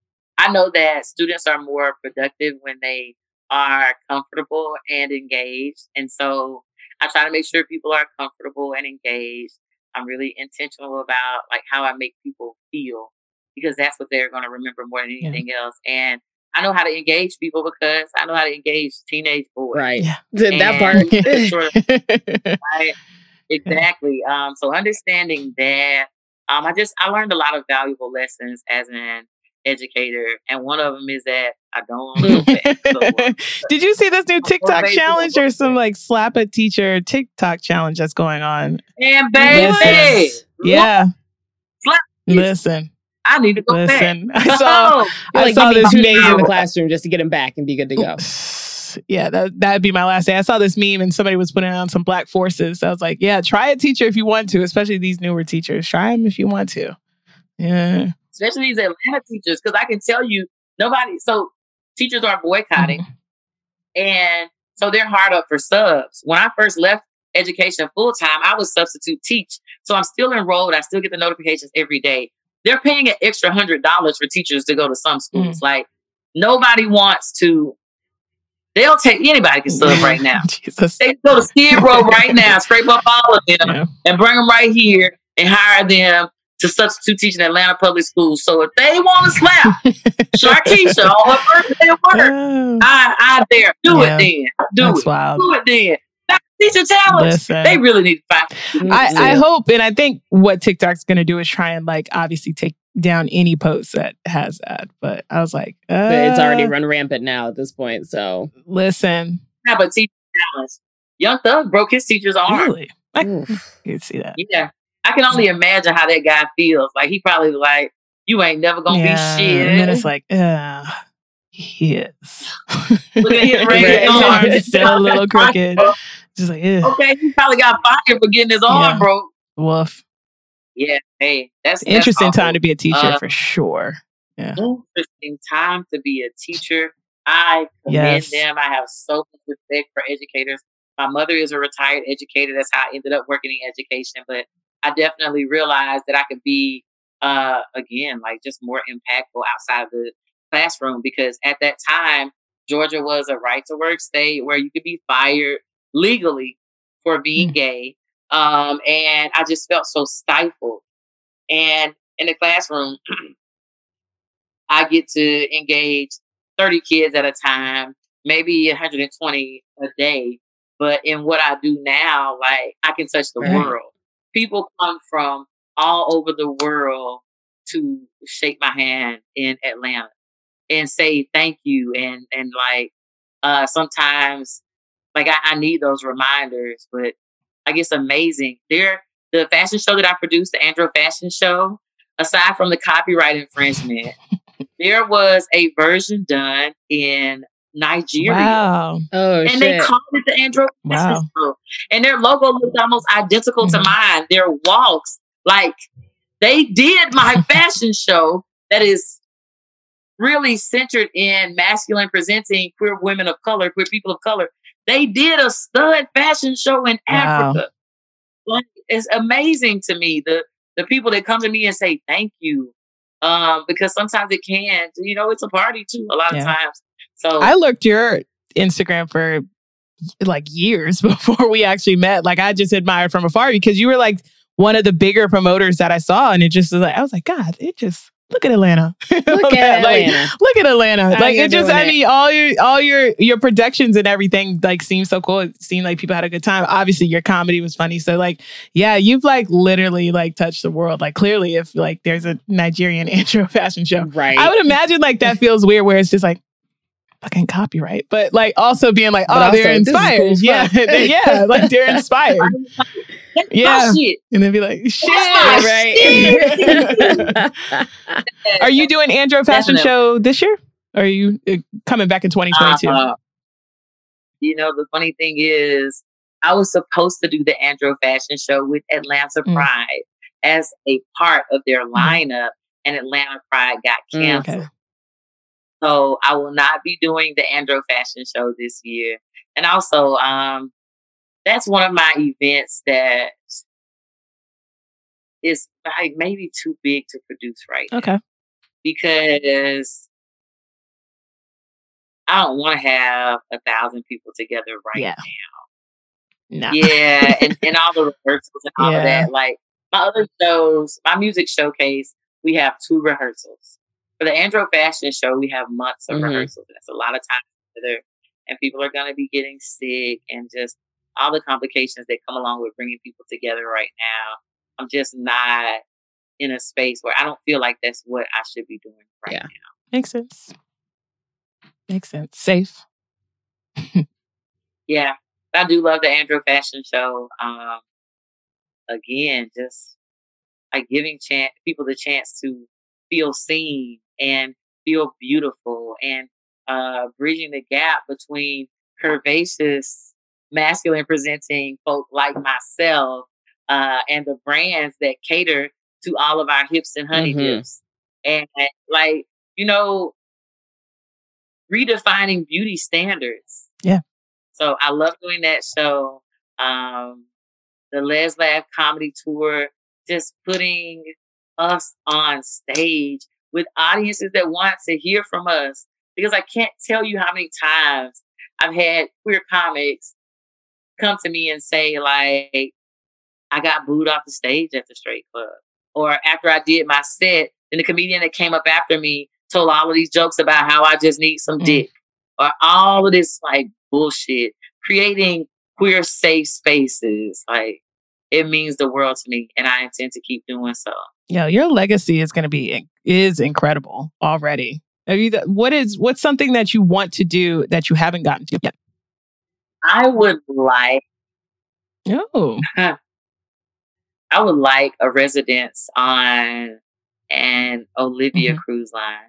I know that students are more productive when they are comfortable and engaged. And so I try to make sure people are comfortable and engaged. I'm really intentional about like how I make people feel because that's what they're going to remember more than anything yeah. else. And I know how to engage people because I know how to engage teenage boys. Right. Yeah. That part. Sort of, right? Exactly. Um, so understanding that, um, I just, I learned a lot of valuable lessons as an educator. And one of them is that I don't want to go back. So, uh, did you see this new TikTok challenge or some like slap a teacher TikTok challenge that's going on? And baby, listen. Yeah. Slap Listen. I need to go Listen. back. I saw, Oh, I like, saw this two days in meme. the classroom just to get him back and be good to go. Yeah, that, that'd be my last day. I saw this meme and somebody was putting on some Black forces. So I was like, yeah, try a teacher if you want to, especially these newer teachers. Try them if you want to. Yeah. Especially these Atlanta teachers, because I can tell you, nobody, so teachers are boycotting. Mm-hmm. And so they're hard up for subs. When I first left education full time, I was substitute teach. So I'm still enrolled. I still get the notifications every day. They're paying an extra one hundred dollars for teachers to go to some schools. Mm. Like, nobody wants to, they'll take, anybody can sub right now. Jesus. They go to Skid Row right now, scrape up all of them, yeah. and bring them right here and hire them to substitute teach in Atlanta public schools. So if they want to slap Sharkeisha on her birthday at work, oh. I, I dare. Do yeah. it then. Do That's it. Wild. Do it then. Teacher challenge. Listen, they really need to find. I, I hope, and I think what TikTok's going to do is try and like obviously take down any post that has that. But I was like, uh, but it's already run rampant now at this point. So listen, yeah, but teacher challenge. Young Thug broke his teacher's arm. Really? I can see that. Yeah, I can only imagine how that guy feels. Like he probably like, you ain't never gonna yeah, be shit. And then it's like, uh, he is. Look at his raised arm. Still a little crooked. Just like, ugh. Okay, he probably got fired for getting his arm Yeah. broke. Woof. Yeah, hey, that's that's Interesting awful. time to be a teacher Uh, for sure. Yeah. Interesting time to be a teacher. I commend Yes. them. I have so much respect for educators. My mother is a retired educator. That's how I ended up working in education. But I definitely realized that I could be, uh, again, like just more impactful outside the classroom, because at that time, Georgia was a right to work state where you could be fired legally for being Mm. gay. Um, and I just felt so stifled. And in the classroom, I get to engage thirty kids at a time, maybe one hundred twenty a day. But in what I do now, like I can touch the Right. world. People come from all over the world to shake my hand in Atlanta and say thank you. And and like uh sometimes like I, I need those reminders, but like it's amazing. There the fashion show that I produced, the Andro Fashion Show, aside from the copyright infringement, there was a version done in Nigeria. Wow. Oh, And shit. they called it the Andro Fashion Wow. Show. And their logo looked almost identical to Mhm. mine. Their walks, like they did my fashion show that is really centered in masculine presenting queer women of color, queer people of color. They did a stud fashion show in Wow. Africa. Like, it's amazing to me, the the people that come to me and say thank you. Um, because sometimes it can, you know, it's a party too, a lot of Yeah. times. So I looked your Instagram for like years before we actually met. Like I just admired from afar because you were like one of the bigger promoters that I saw. And it just was like, I was like, God, it just, look at Atlanta. Look at like, Atlanta. Look at Atlanta. How Like you it just, doing I it? mean, all your, all your, your productions and everything like seemed so cool. It seemed like people had a good time. Obviously your comedy was funny. So like, yeah, you've like literally like touched the world. Like clearly if like there's a Nigerian Andro fashion show, Right. I would imagine like that feels weird where it's just like, fucking copyright, but like also being like, But oh, also, they're this is inspired. cool Yeah, stuff. They- yeah, like they're inspired. that's Yeah. my shit. And then be like, shit. That's my Right. Are you doing Andro Fashion Definitely. Show this year? Or are you uh, coming back in twenty twenty-two? Uh, you know, the funny thing is, I was supposed to do the Andro Fashion Show with Atlanta Mm. Pride as a part of their lineup, and Atlanta Pride got Mm, canceled. okay. So I will not be doing the Andro Fashion Show this year. And also, um, that's one of my events that is like maybe too big to produce right now, Okay. because I don't want to have a thousand people together right Yeah. now. Nah. Yeah, and, and all the rehearsals and all of Yeah. that. Like my other shows, my music showcase, we have two rehearsals. For the Andro Fashion Show, we have months of Mhm. rehearsals. That's a lot of time together, and people are going to be getting sick, and just all the complications that come along with bringing people together right now. I'm just not in a space where I don't feel like that's what I should be doing right Yeah. now. Makes sense. Makes sense. Safe. Yeah, I do love the Andro Fashion Show. Um, again, just like giving chance people the chance to feel seen and feel beautiful, and uh, bridging the gap between curvaceous, masculine presenting folk like myself uh, and the brands that cater to all of our hips and honey Mhm. dips. And like, you know, redefining beauty standards. Yeah. So I love doing that show. Um, the Les Laugh comedy tour, just putting us on stage with audiences that want to hear from us. Because I can't tell you how many times I've had queer comics come to me and say, like, I got booed off the stage at the straight club. Or after I did my set, then the comedian that came up after me told all of these jokes about how I just need some Mm. dick. Or all of this like bullshit. Creating queer safe spaces. Like, it means the world to me, and I intend to keep doing so. Yeah, your legacy is going to be is incredible already. Have you, what is what's something that you want to do that you haven't gotten to yet? I would like Oh, I would like a residence on an Olivia Mhm. cruise line.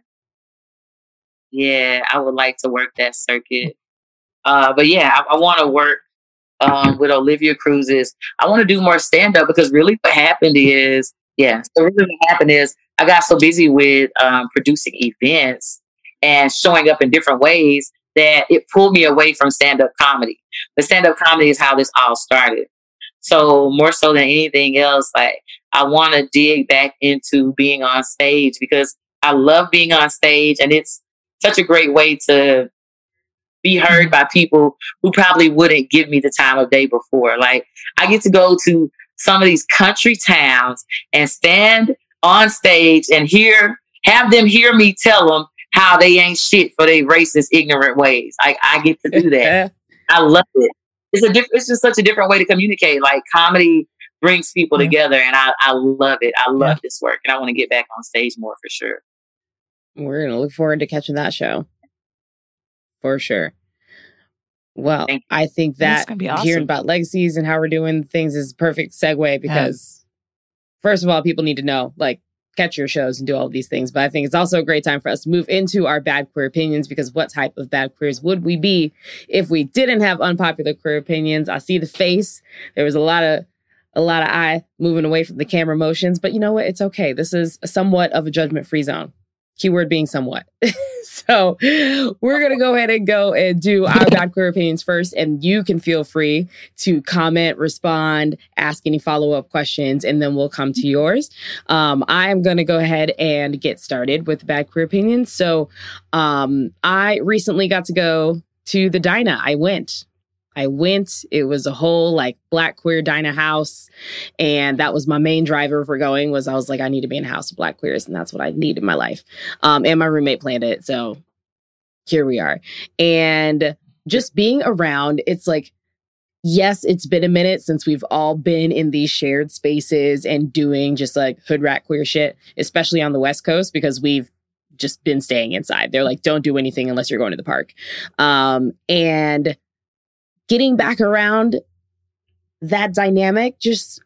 Yeah, I would like to work that circuit. Uh, but yeah, I, I want to work um, with Olivia Cruz is I want to do more stand up because really what happened is, yeah, so really what happened is I got so busy with um, producing events and showing up in different ways that it pulled me away from stand up comedy. But stand up comedy is how this all started. So more so than anything else, like I want to dig back into being on stage because I love being on stage and it's such a great way to be heard by people who probably wouldn't give me the time of day before. Like I get to go to some of these country towns and stand on stage and hear, have them hear me tell them how they ain't shit for their racist, ignorant ways. Like I get to do that. I love it. It's a diff- it's just such a different way to communicate. Like comedy brings people yeah. together and I, I love it. I love yeah. this work and I want to get back on stage more for sure. We're going to look forward to catching that show. For sure. Well, I think that awesome. Hearing about legacies and how we're doing things is a perfect segue because yeah. first of all, people need to know, like, catch your shows and do all of these things. But I think it's also a great time for us to move into our bad queer opinions because what type of bad queers would we be if we didn't have unpopular queer opinions? I see the face. There was a lot of a lot of eye moving away from the camera motions, but you know what? It's okay. This is somewhat of a judgment-free zone. Keyword being somewhat. So we're going to go ahead and go and do our bad queer opinions first. And you can feel free to comment, respond, ask any follow-up questions, and then we'll come to yours. Um, I am going to go ahead and get started with bad queer opinions. So um, I recently got to go to the Dinah. I went. I went, it was a whole like Black queer Dinah house. And that was my main driver for going was I was like, I need to be in a house of Black queers. And that's what I need in my life. Um, and my roommate planned it. So here we are. And just being around, it's like, yes, it's been a minute since we've all been in these shared spaces and doing just like hood rat queer shit, especially on the West Coast, because we've just been staying inside. They're like, don't do anything unless you're going to the park. Um, and getting back around that dynamic just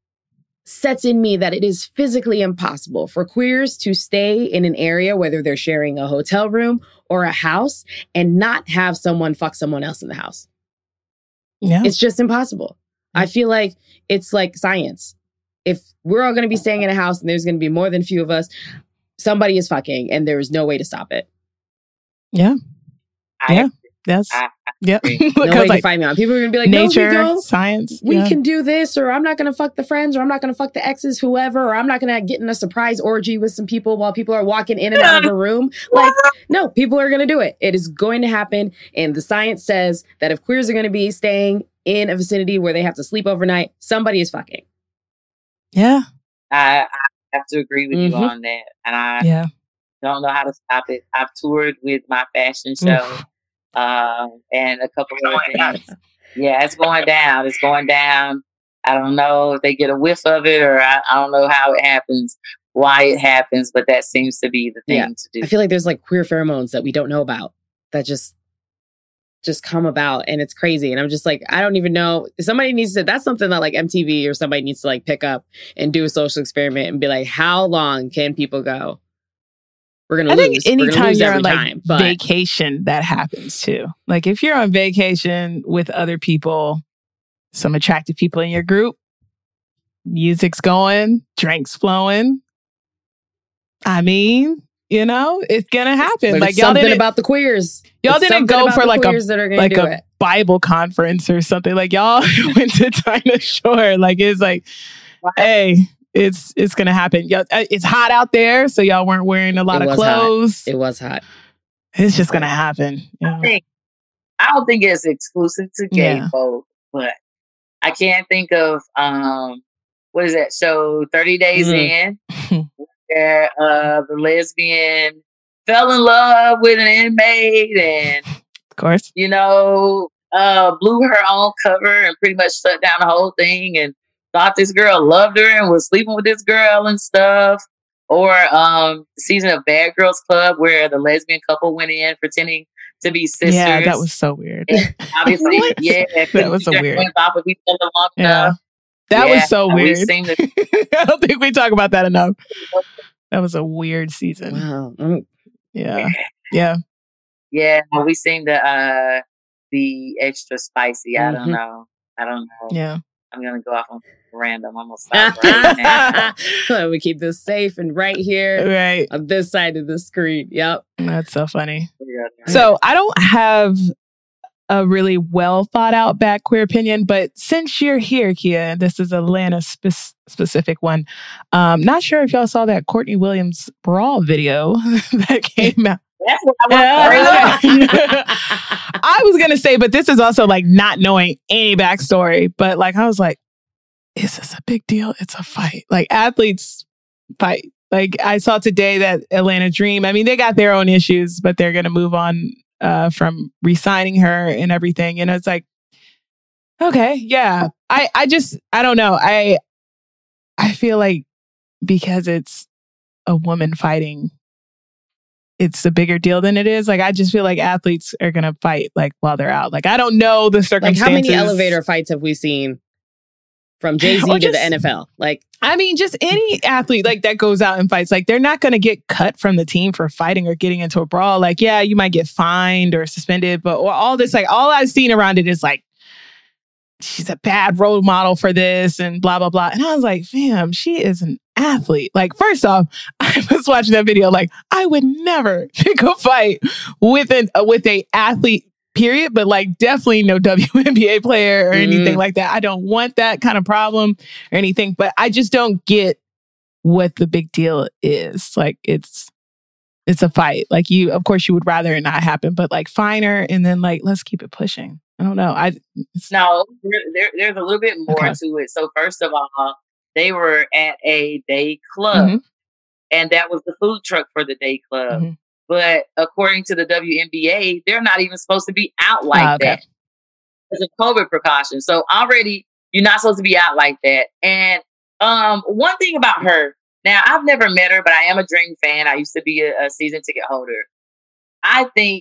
sets in me that it is physically impossible for queers to stay in an area, whether they're sharing a hotel room or a house, and not have someone fuck someone else in the house. Yeah. It's just impossible. I feel like it's like science. If we're all going to be staying in a house and there's going to be more than a few of us, somebody is fucking and there is no way to stop it. Yeah. I, yeah. That's... I, Yeah. No way like, to find me on. People are going to be like, nature, no, Vigo, science. We yeah. can do this, or I'm not going to fuck the friends, or I'm not going to fuck the exes, whoever, or I'm not going to get in a surprise orgy with some people while people are walking in and out of a room. Like, no, people are going to do it. It is going to happen. And the science says that if queers are going to be staying in a vicinity where they have to sleep overnight, somebody is fucking. Yeah. I, I have to agree with mm-hmm. you on that. And I yeah. don't know how to stop it. I've toured with my fashion show. Oof. Um, and a couple of other things. Yeah, it's going down. It's going down. I don't know if they get a whiff of it or I, I don't know how it happens, why it happens, but that seems to be the thing yeah. to do. I feel like there's like queer pheromones that we don't know about that just just come about and it's crazy. And I'm just like, I don't even know. Somebody needs to, that's something that like M T V or somebody needs to like pick up and do a social experiment and be like, how long can people go? We're gonna I lose. think anytime lose you're on like time, but... vacation, that happens too. Like if you're on vacation with other people, some attractive people in your group, music's going, drinks flowing. I mean, you know, it's gonna happen. But like it's y'all something didn't, about the queers. Y'all it's didn't go for like a like a it. Bible conference or something. Like y'all went to Dinah Shore. Like it's like, wow. hey. It's it's gonna happen. Y'all, it's hot out there, so y'all weren't wearing a lot it of clothes. Hot. It was hot. It's just gonna happen. You know? I, think, I don't think it's exclusive to gay yeah. folk, but I can't think of um what is that show? Thirty Days mm-hmm. In, where uh, the lesbian fell in love with an inmate, and of course, you know, uh, blew her own cover and pretty much shut down the whole thing and. Thought this girl loved her and was sleeping with this girl and stuff. Or um, the season of Bad Girls Club where the lesbian couple went in pretending to be sisters. Yeah, that was so weird. And obviously, yeah, that was so weird. Off of each other long yeah, enough. that yeah, was so weird. To- I don't think we talk about that enough. That was a weird season. Wow. Yeah, yeah, yeah. We seem to uh, be extra spicy. I mm-hmm. don't know. I don't know. Yeah. I'm going to go off on random. I'm going to stop right now. We keep this safe and right here Right. on this side of the screen. Yep. That's so funny. Yeah. So I don't have a really well thought out back queer opinion, but since you're here, Kia, this is Atlanta spe- specific one. Um, not sure if y'all saw that Courtney Williams brawl video that came out. That's what I want to I was going to say, but this is also like not knowing any backstory, but like, I was like, is this a big deal? It's a fight. Like athletes fight. Like I saw today that Atlanta Dream, I mean, they got their own issues, but they're going to move on uh, from re-signing her and everything. And it's like, okay, yeah. I, I just, I don't know. I, I feel like because it's a woman fighting, it's a bigger deal than it is. Like, I just feel like athletes are going to fight like while they're out. Like, I don't know the Like, circumstances. how many elevator fights have we seen from Jay-Z Or to just- the N F L? Like, I mean, just any athlete like that goes out and fights, like they're not going to get cut from the team for fighting or getting into a brawl. Like, yeah, you might get fined or suspended, but or all this, like all I've seen around it is like, she's a bad role model for this and blah, blah, blah. And I was like, fam, she is an athlete. Like, first off, I was watching that video, like I would never pick a fight with an, uh, with a athlete, period, but like definitely no W N B A player or anything Mm. like that. I don't want that kind of problem or anything, but I just don't get what the big deal is. Like it's it's a fight. Like you, of course, you would rather it not happen, but like fine her and then like let's keep it pushing. I don't know. I it's, No, there, there, there's a little bit more Okay. to it. So first of all, they were at a day club, Mhm. and that was the food truck for the day club. Mhm. But according to the W N B A, they're not even supposed to be out like Ah, okay. that. It's a COVID precaution. So already you're not supposed to be out like that. And um, one thing about her, now I've never met her, but I am a Dream fan. I used to be a, a season ticket holder. I think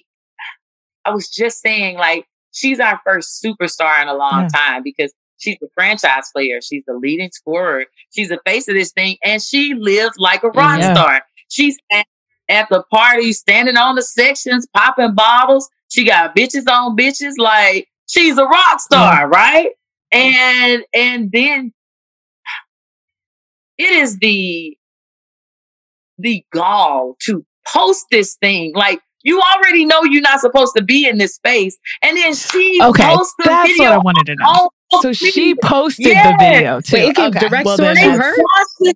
I was just saying, like, she's our first superstar in a long Yeah. time because she's the franchise player. She's the leading scorer. She's the face of this thing. And she lives like a rock Yeah. star. She's at, at the party, standing on the sections, popping bottles. She got bitches on bitches. Like, she's a rock star, right? And and then it is the the gall to post this thing. Like, you already know you're not supposed to be in this space. And then she Okay, posts the that's video. what I wanted to know. on So she social posted Yeah. the video too. Wait, it came Okay. direct Well, source then from that's- her? Yes,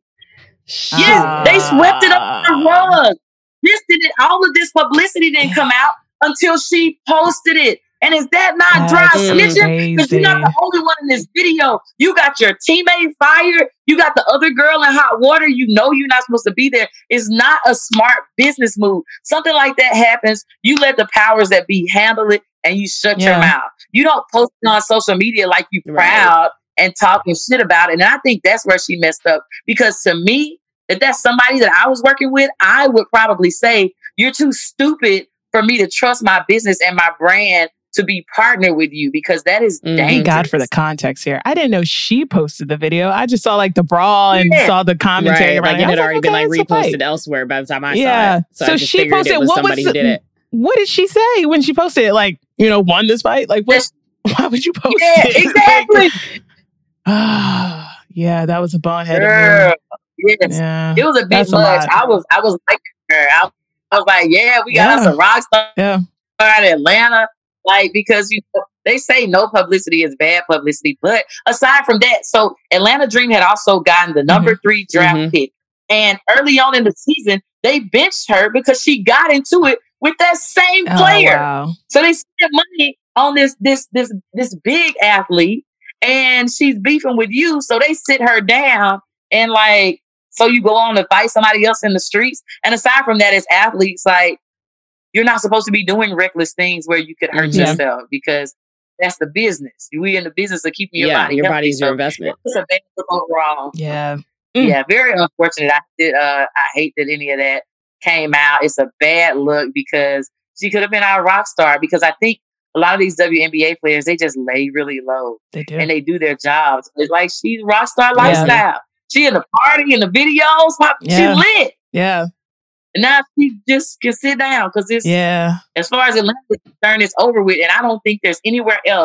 yes, they swept it up the rug. This didn't. All of this publicity didn't come out until she posted it. And is that not dry That's snitching? Because you're not the crazy. only one in this video. You got your teammate fired. You got the other girl in hot water. You know you're not supposed to be there. It's not a smart business move. Something like that happens. You let the powers that be handle it, and you shut your Yeah. mouth. You don't post it on social media like you Right. proud and talking shit about it. And I think that's where she messed up. Because to me, if that's somebody that I was working with, I would probably say, you're too stupid for me to trust my business and my brand to be partnered with you, because that is Mhm. dangerous. Thank God for the context here. I didn't know she posted the video. I just saw like the brawl and Yeah. saw the commentary Right, around like it. it I had was already been okay, like it's a fight. reposted elsewhere by the time I Yeah. saw it. So, So I just she figured posted- it was what was somebody the- who did it. What did she say when she posted it? Like, you know, won this fight? Like, what? Yes. Why would you post Yeah, it? exactly. Like, ah, yeah, that was a boneheaded Girl, move. yes. Yeah. It was a bit That's a much. lot. I was I was liking her. I, I was like, yeah, we got us Yeah. a rock star Yeah. in Atlanta. Like, because you know, they say no publicity is bad publicity. But aside from that, so Atlanta Dream had also gotten the number three draft Mhm. pick. And early on in the season, they benched her because she got into it with that same Oh, player. wow. So they spent money on this this this this big athlete, and she's beefing with you. So they sit her down, and like, so you go on to fight somebody else in the streets. And aside from that, as athletes, like, you're not supposed to be doing reckless things where you could hurt Mhm. Yeah. yourself, because that's the business. We in the business of keeping your Yeah, body your healthy. body's your So investment. it's a bad look overall. Yeah. Mm. Yeah, very unfortunate. I did. Uh, I hate that any of that came out. It's a bad look because she could have been our rock star. Because I think a lot of these W N B A players, they just lay really low They do. and they do their jobs. It's like she's rock star Yeah. lifestyle. She in the party, in the videos, pop- Yeah. she lit. Yeah. And now she just can sit down because it's Yeah. as far as Atlanta is concerned, it's over with. And I don't think there's anywhere else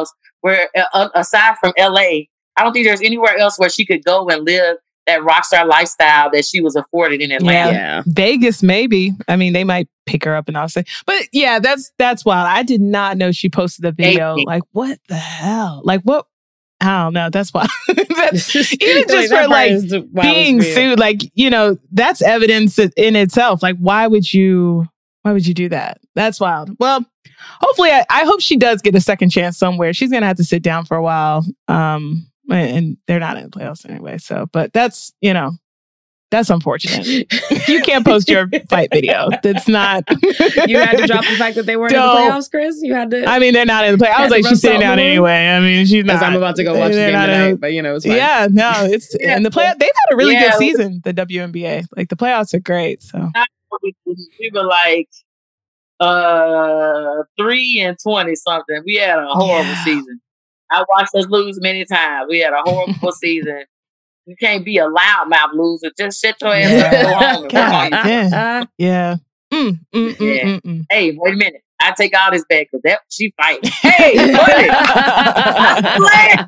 where uh, aside from L A, I don't think there's anywhere else where she could go and live that rock star lifestyle that she was afforded in Atlanta. Yeah. yeah. Vegas, maybe. I mean, they might pick her up and I'll say, but yeah, that's that's wild. I did not know she posted a video. Like, what the hell? Like, what? I don't know. That's why. That's even just for like being sued. Like, you know, that's evidence in itself. Like, why would you? Why would you do that? That's wild. Well, hopefully, I, I hope she does get a second chance somewhere. She's gonna have to sit down for a while. Um, and they're not in the playoffs anyway. So, but that's you know. That's unfortunate. You can't post your fight video. That's not. You had to drop the fact that they weren't Don't. in the playoffs, Chris. You had to. I mean, they're not in the playoffs. I was like, she's sitting down anyway. I mean, she's not. I'm about to go watch the game tonight, in, but you know, it's fine. Yeah, no, it's yeah. and the play. They've had a really yeah. good season. The W N B A, like the playoffs are great. So we were like uh three and twenty something. We had a horrible yeah. season. I watched us lose many times. We had a horrible season. You can't be a loudmouth loser. Just sit your ass yeah. and go home. And God, yeah. yeah. Mm, mm, mm, yeah. Mm, mm. Hey, wait a minute. I take all this back because that she fight. Hey, buddy. I'm just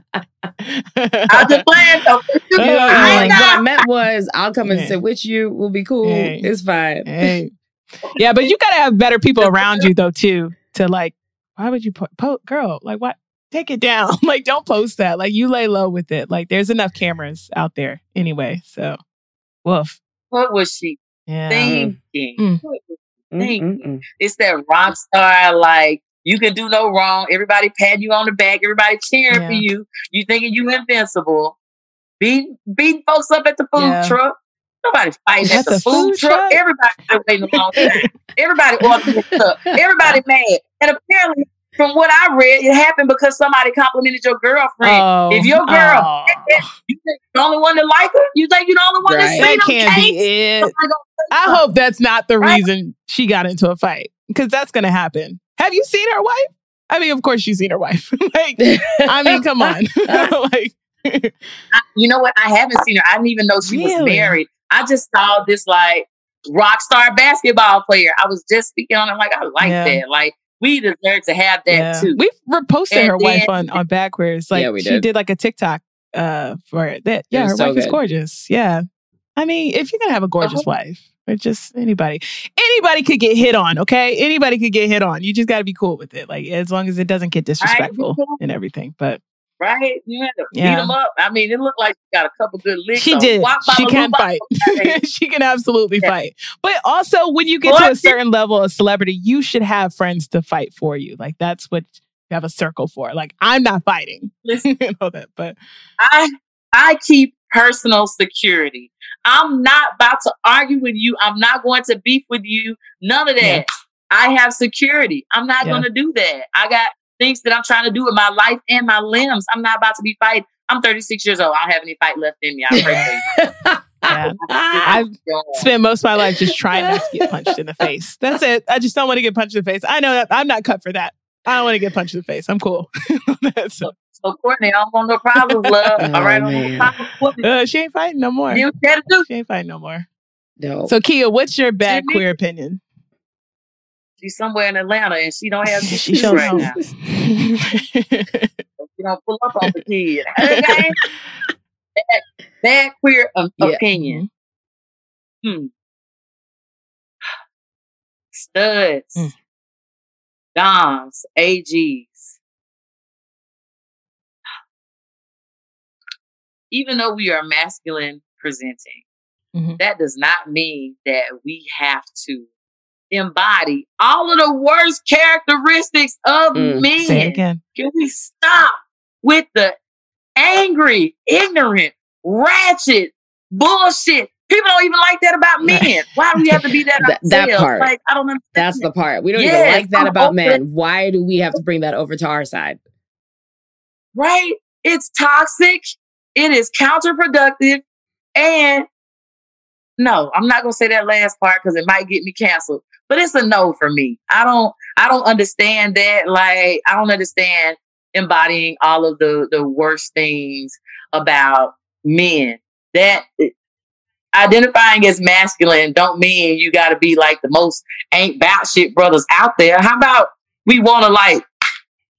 playing. I'm just playing. So you, uh, I like, what I meant was, I'll come and yeah. sit with you. We'll be cool. Hey. It's fine. Hey. Yeah, but you gotta have better people around you though too. To like, why would you po-, po- girl? Like what? Take it down. Like, don't post that. Like, you lay low with it. Like, there's enough cameras out there anyway. So, woof. What was she yeah. thinking? Mm. What was she thinking? Mm-mm-mm. It's that rock star, like, you can do no wrong. Everybody patting you on the back. Everybody cheering yeah. for you. You thinking you invincible. Beating, beating folks up at the food yeah. truck. Nobody's fighting at, at the, the food, food truck. truck. Everybody's waiting a long time. Everybody ordering stuff. Everybody mad. And apparently, from what I read, it happened because somebody complimented your girlfriend. Oh, if your girl, oh. you think you're the only one that like her? You think you're the only one right. that see that them can't cakes? Be it. I hope that's not the right? reason she got into a fight, because that's going to happen. Have you seen her wife? I mean, of course she's seen her wife. Like, I mean, come on. Like, I, you know what? I haven't seen her. I didn't even know she really? was married. I just saw this like rock star basketball player. I was just speaking on it. Like, I like yeah. that. Like, we deserve to have that yeah. too. We've reposted and her then, wife on, on Backwards. Like, yeah, we did. She did like a TikTok uh, for it. That, yeah, it her so wife good. is gorgeous. Yeah. I mean, if you're going to have a gorgeous uh-huh. wife, or just anybody, anybody could get hit on, okay? Anybody could get hit on. You just got to be cool with it. Like, as long as it doesn't get disrespectful right. and everything. But right? You had to yeah. beat them up. I mean, it looked like she got a couple good licks. She did. She can fight. She can absolutely yeah. fight. But also, when you get what? to a certain level of celebrity, you should have friends to fight for you. Like, that's what you have a circle for. Like, I'm not fighting. Listen, you know that, but I I keep personal security. I'm not about to argue with you. I'm not going to beef with you. None of that. Yeah. I have security. I'm not yeah. going to do that. I got things that I'm trying to do with my life and my limbs. I'm not about to be fighting. I'm thirty-six years old. I don't have any fight left in me. I pray for you. Yeah. I've spent most of my life just trying not to get punched in the face. That's it. I just don't want to get punched in the face. I know that I'm not cut for that. I don't want to get punched in the face. I'm cool. so, so Courtney, I don't want no problems, love. Oh, all right, no problems. Uh, she ain't fighting no more. You gotta do. She ain't fighting no more. No. So Kia, what's your bad she queer mean? opinion? She's somewhere in Atlanta and she don't have she shows right now. She don't pull up on the kid. Okay? bad, bad queer um, yeah. opinion. Hmm. Studs. Mm. Doms. A Gs. Even though we are masculine presenting, mm-hmm. that does not mean that we have to embody all of the worst characteristics of mm, men. Say it again. Can we stop with the angry, ignorant, ratchet bullshit? People don't even like that about men. Why do we have to be that? that, that part. Like, I don't understand. That's the part. We don't yes, even like that I'm about men. Why do we have to bring that over to our side? Right? It's toxic. It is counterproductive. And no, I'm not going to say that last part because it might get me canceled. But it's a no for me. I don't I don't understand that. Like, I don't understand embodying all of the, the worst things about men. That identifying as masculine don't mean you got to be like the most ain't bout shit brothers out there. How about we want to like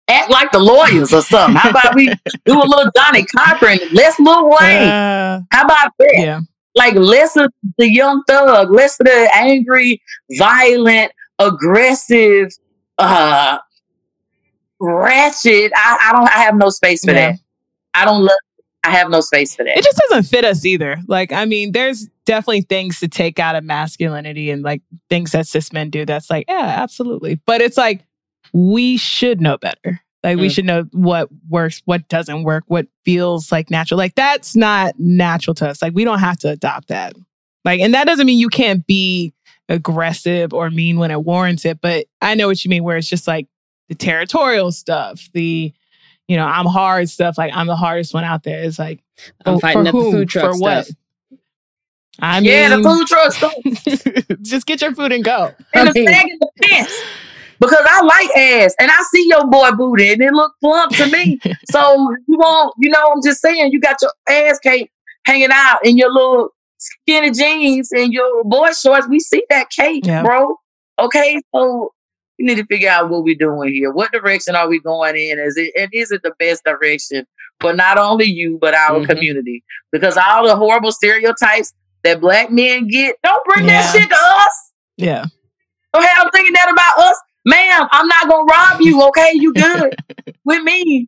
act like the lawyers or something. How about we do a little Johnny Cochran, less Lil Wayne? Uh, How about that? yeah. Like less of the Young Thug, less of the angry, violent, aggressive, uh, ratchet. I, I don't. I have no space for Yeah. that. I don't love. I have no space for that. It just doesn't fit us either. Like, I mean, there's definitely things to take out of masculinity and like things that cis men do. That's like, yeah, absolutely. But it's like we should know better. Like, mm. we should know what works, what doesn't work, what feels like natural. Like, that's not natural to us. Like, we don't have to adopt that. Like, and that doesn't mean you can't be aggressive or mean when it warrants it. But I know what you mean, where it's just like the territorial stuff, the, you know, I'm hard stuff. Like, I'm the hardest one out there. It's like, I'm oh, fighting for at whom? the food truck For what? stuff. I yeah, mean, the food truck stuff. Just get your food and go. And the sag in the pants. Because I like ass. And I see your boy booty and it look plump to me. So you won't, you know, I'm just saying, you got your ass cake hanging out in your little skinny jeans and your boy shorts. We see that cake, yeah. bro. Okay, so we need to figure out what we're doing here. What direction are we going in? Is it, and is it the best direction for not only you, but our mm-hmm. community? Because all the horrible stereotypes that black men get, don't bring yeah. that shit to us. Yeah. Don't have them thinking that about us. Ma'am, I'm not going to rob you, okay? You good with me.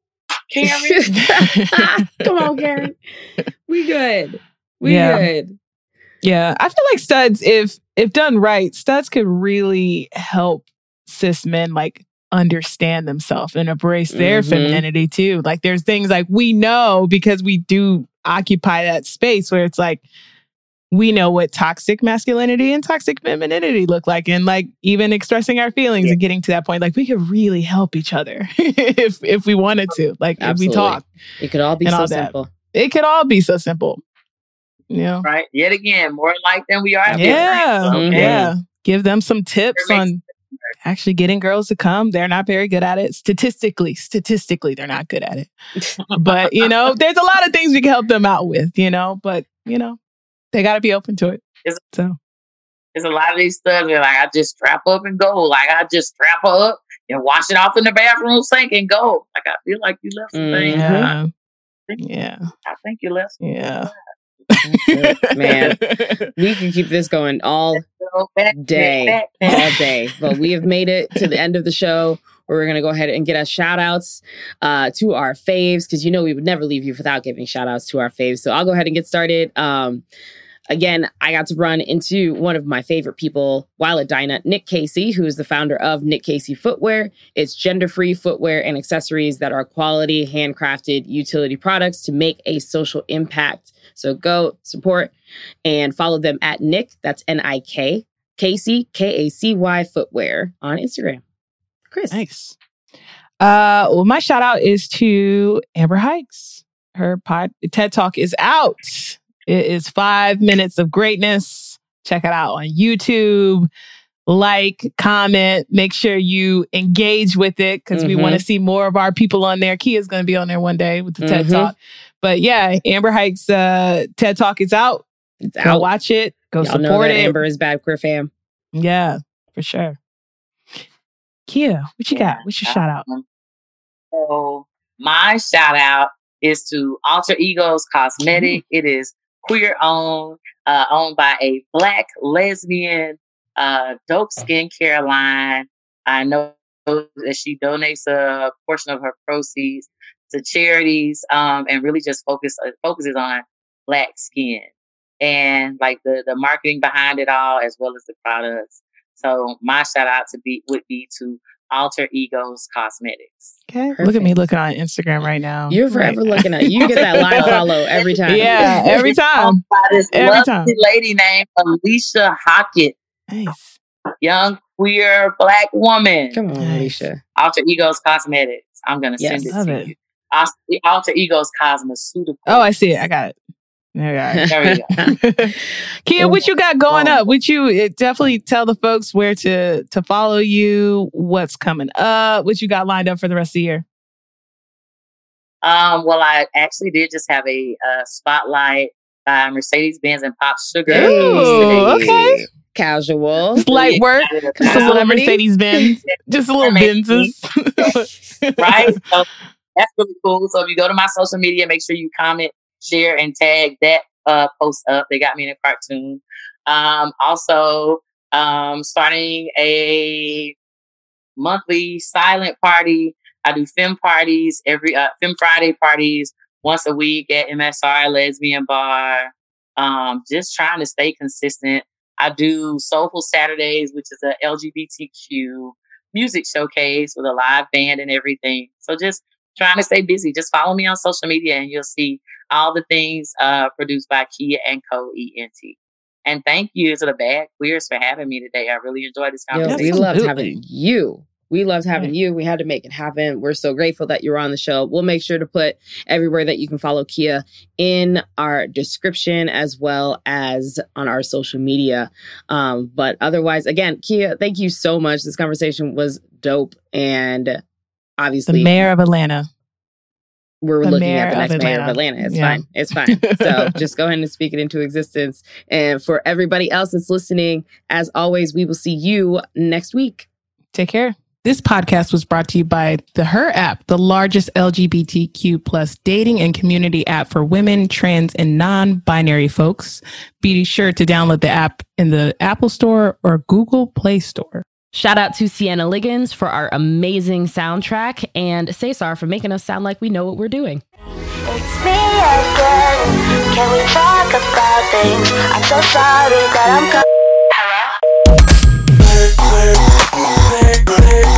Karen. Come on, Karen. We good. We yeah. good. Yeah. I feel like studs, if if done right, studs could really help cis men like understand themselves and embrace their mm-hmm. femininity too. Like there's things like we know because we do occupy that space where it's like we know what toxic masculinity and toxic femininity look like, and like even expressing our feelings yeah. and getting to that point, like we could really help each other if if we wanted to. Like Absolutely. If we talk, it could all be so simple. It could all be so simple. Yeah. Right. Yet again, more alike than we are. Yeah. Okay. Yeah. Give them some tips on actually getting girls to come. They're not very good at it. Statistically, statistically, they're not good at it. But, you know, there's a lot of things we can help them out with, you know, but, you know, they got to be open to it. It's, so there's a lot of these studs where like, I just strap up and go. Like, I just strap her up and wash it off in the bathroom sink and go. Like, I feel like you left some mm-hmm. things. Yeah. I think, yeah. I think you left some Yeah. Man, we can keep this going all day, all day. But we have made it to the end of the show where we're going to go ahead and get us shout outs uh, to our faves, because you know we would never leave you without giving shout outs to our faves. So I'll go ahead and get started. Um, Again, I got to run into one of my favorite people while at Dyna, Nick Casey, who is the founder of Nick Casey Footwear. It's gender-free footwear and accessories that are quality, handcrafted utility products to make a social impact. So go support and follow them at Nick, that's N I K, Casey, K A C Y Footwear on Instagram. Chris. Nice. Uh, well, my shout out is to Amber Hikes. Her pod, TED Talk is out. It is five minutes of greatness. Check it out on YouTube. Like, comment, make sure you engage with it because mm-hmm. we want to see more of our people on there. Kia's going to be on there one day with the mm-hmm. TED Talk. But yeah, Amber Hikes uh, TED Talk is out. It's Go out. watch it. Go Y'all support know that it. Amber is bad queer fam. Yeah, for sure. Kia, what you yeah, got? What's your um, shout out? So my shout out is to Alter Egos Cosmetic. Mm-hmm. It is queer owned, uh, owned by a Black lesbian, uh, dope skincare line. I know that she donates a portion of her proceeds to charities, um, and really just focus uh, focuses on Black skin and like the the marketing behind it all, as well as the products. So my shout out to be would be to Alter Egos Cosmetics. Okay. Perfect. Look at me looking on Instagram right now. You're forever right. looking at you get that live follow every time. Yeah, every time. By this every time. lady named Alicia Hockett. Nice. Young queer Black woman. Come on, nice. Alicia. Alter Egos Cosmetics. I'm gonna yes, send it to it. you. Alter Egos Cosmeceuticals. Oh, I see it. I got it. There we are. There we go. Kia, what you got going up? Would you it definitely tell the folks where to to follow you? What's coming up? What you got lined up for the rest of the year? Um, well, I actually did just have a uh, spotlight by Mercedes-Benz and Pop Sugar. Ooh, okay. Casual. Just light work. Just a little Mercedes Benz. Just a little Benzes. Right? So that's really cool. So if you go to my social media, make sure you comment, share, and tag that uh, post up. They got me in a cartoon. Um, also, um, starting a monthly silent party. I do Femme parties every uh, Femme Friday parties once a week at M S R Lesbian Bar. Um, just trying to stay consistent. I do Soulful Saturdays, which is a L G B T Q music showcase with a live band and everything. So just trying to stay busy. Just follow me on social media and you'll see all the things uh, produced by Kia and Co. E N T. And thank you to the Bad Queers for having me today. I really enjoyed this conversation. Yo, we loved having you. We loved having you. We had to make it happen. We're so grateful that you're on the show. We'll make sure to put everywhere that you can follow Kia in our description as well as on our social media. Um, but otherwise, again, Kia, thank you so much. This conversation was dope. And obviously, the mayor of Atlanta. We're the looking at the next mayor of Atlanta. It's yeah. fine. It's fine. So just go ahead and speak it into existence. And for everybody else that's listening, as always, we will see you next week. Take care. This podcast was brought to you by the Her app, the largest L G B T Q plus dating and community app for women, trans, and non-binary folks. Be sure to download the app in the Apple Store or Google Play Store. Shout out to Sienna Liggins for our amazing soundtrack and Cesar for making us sound like we know what we're doing. It's me again. Can we talk about things? I'm so sorry that I'm co- Hello?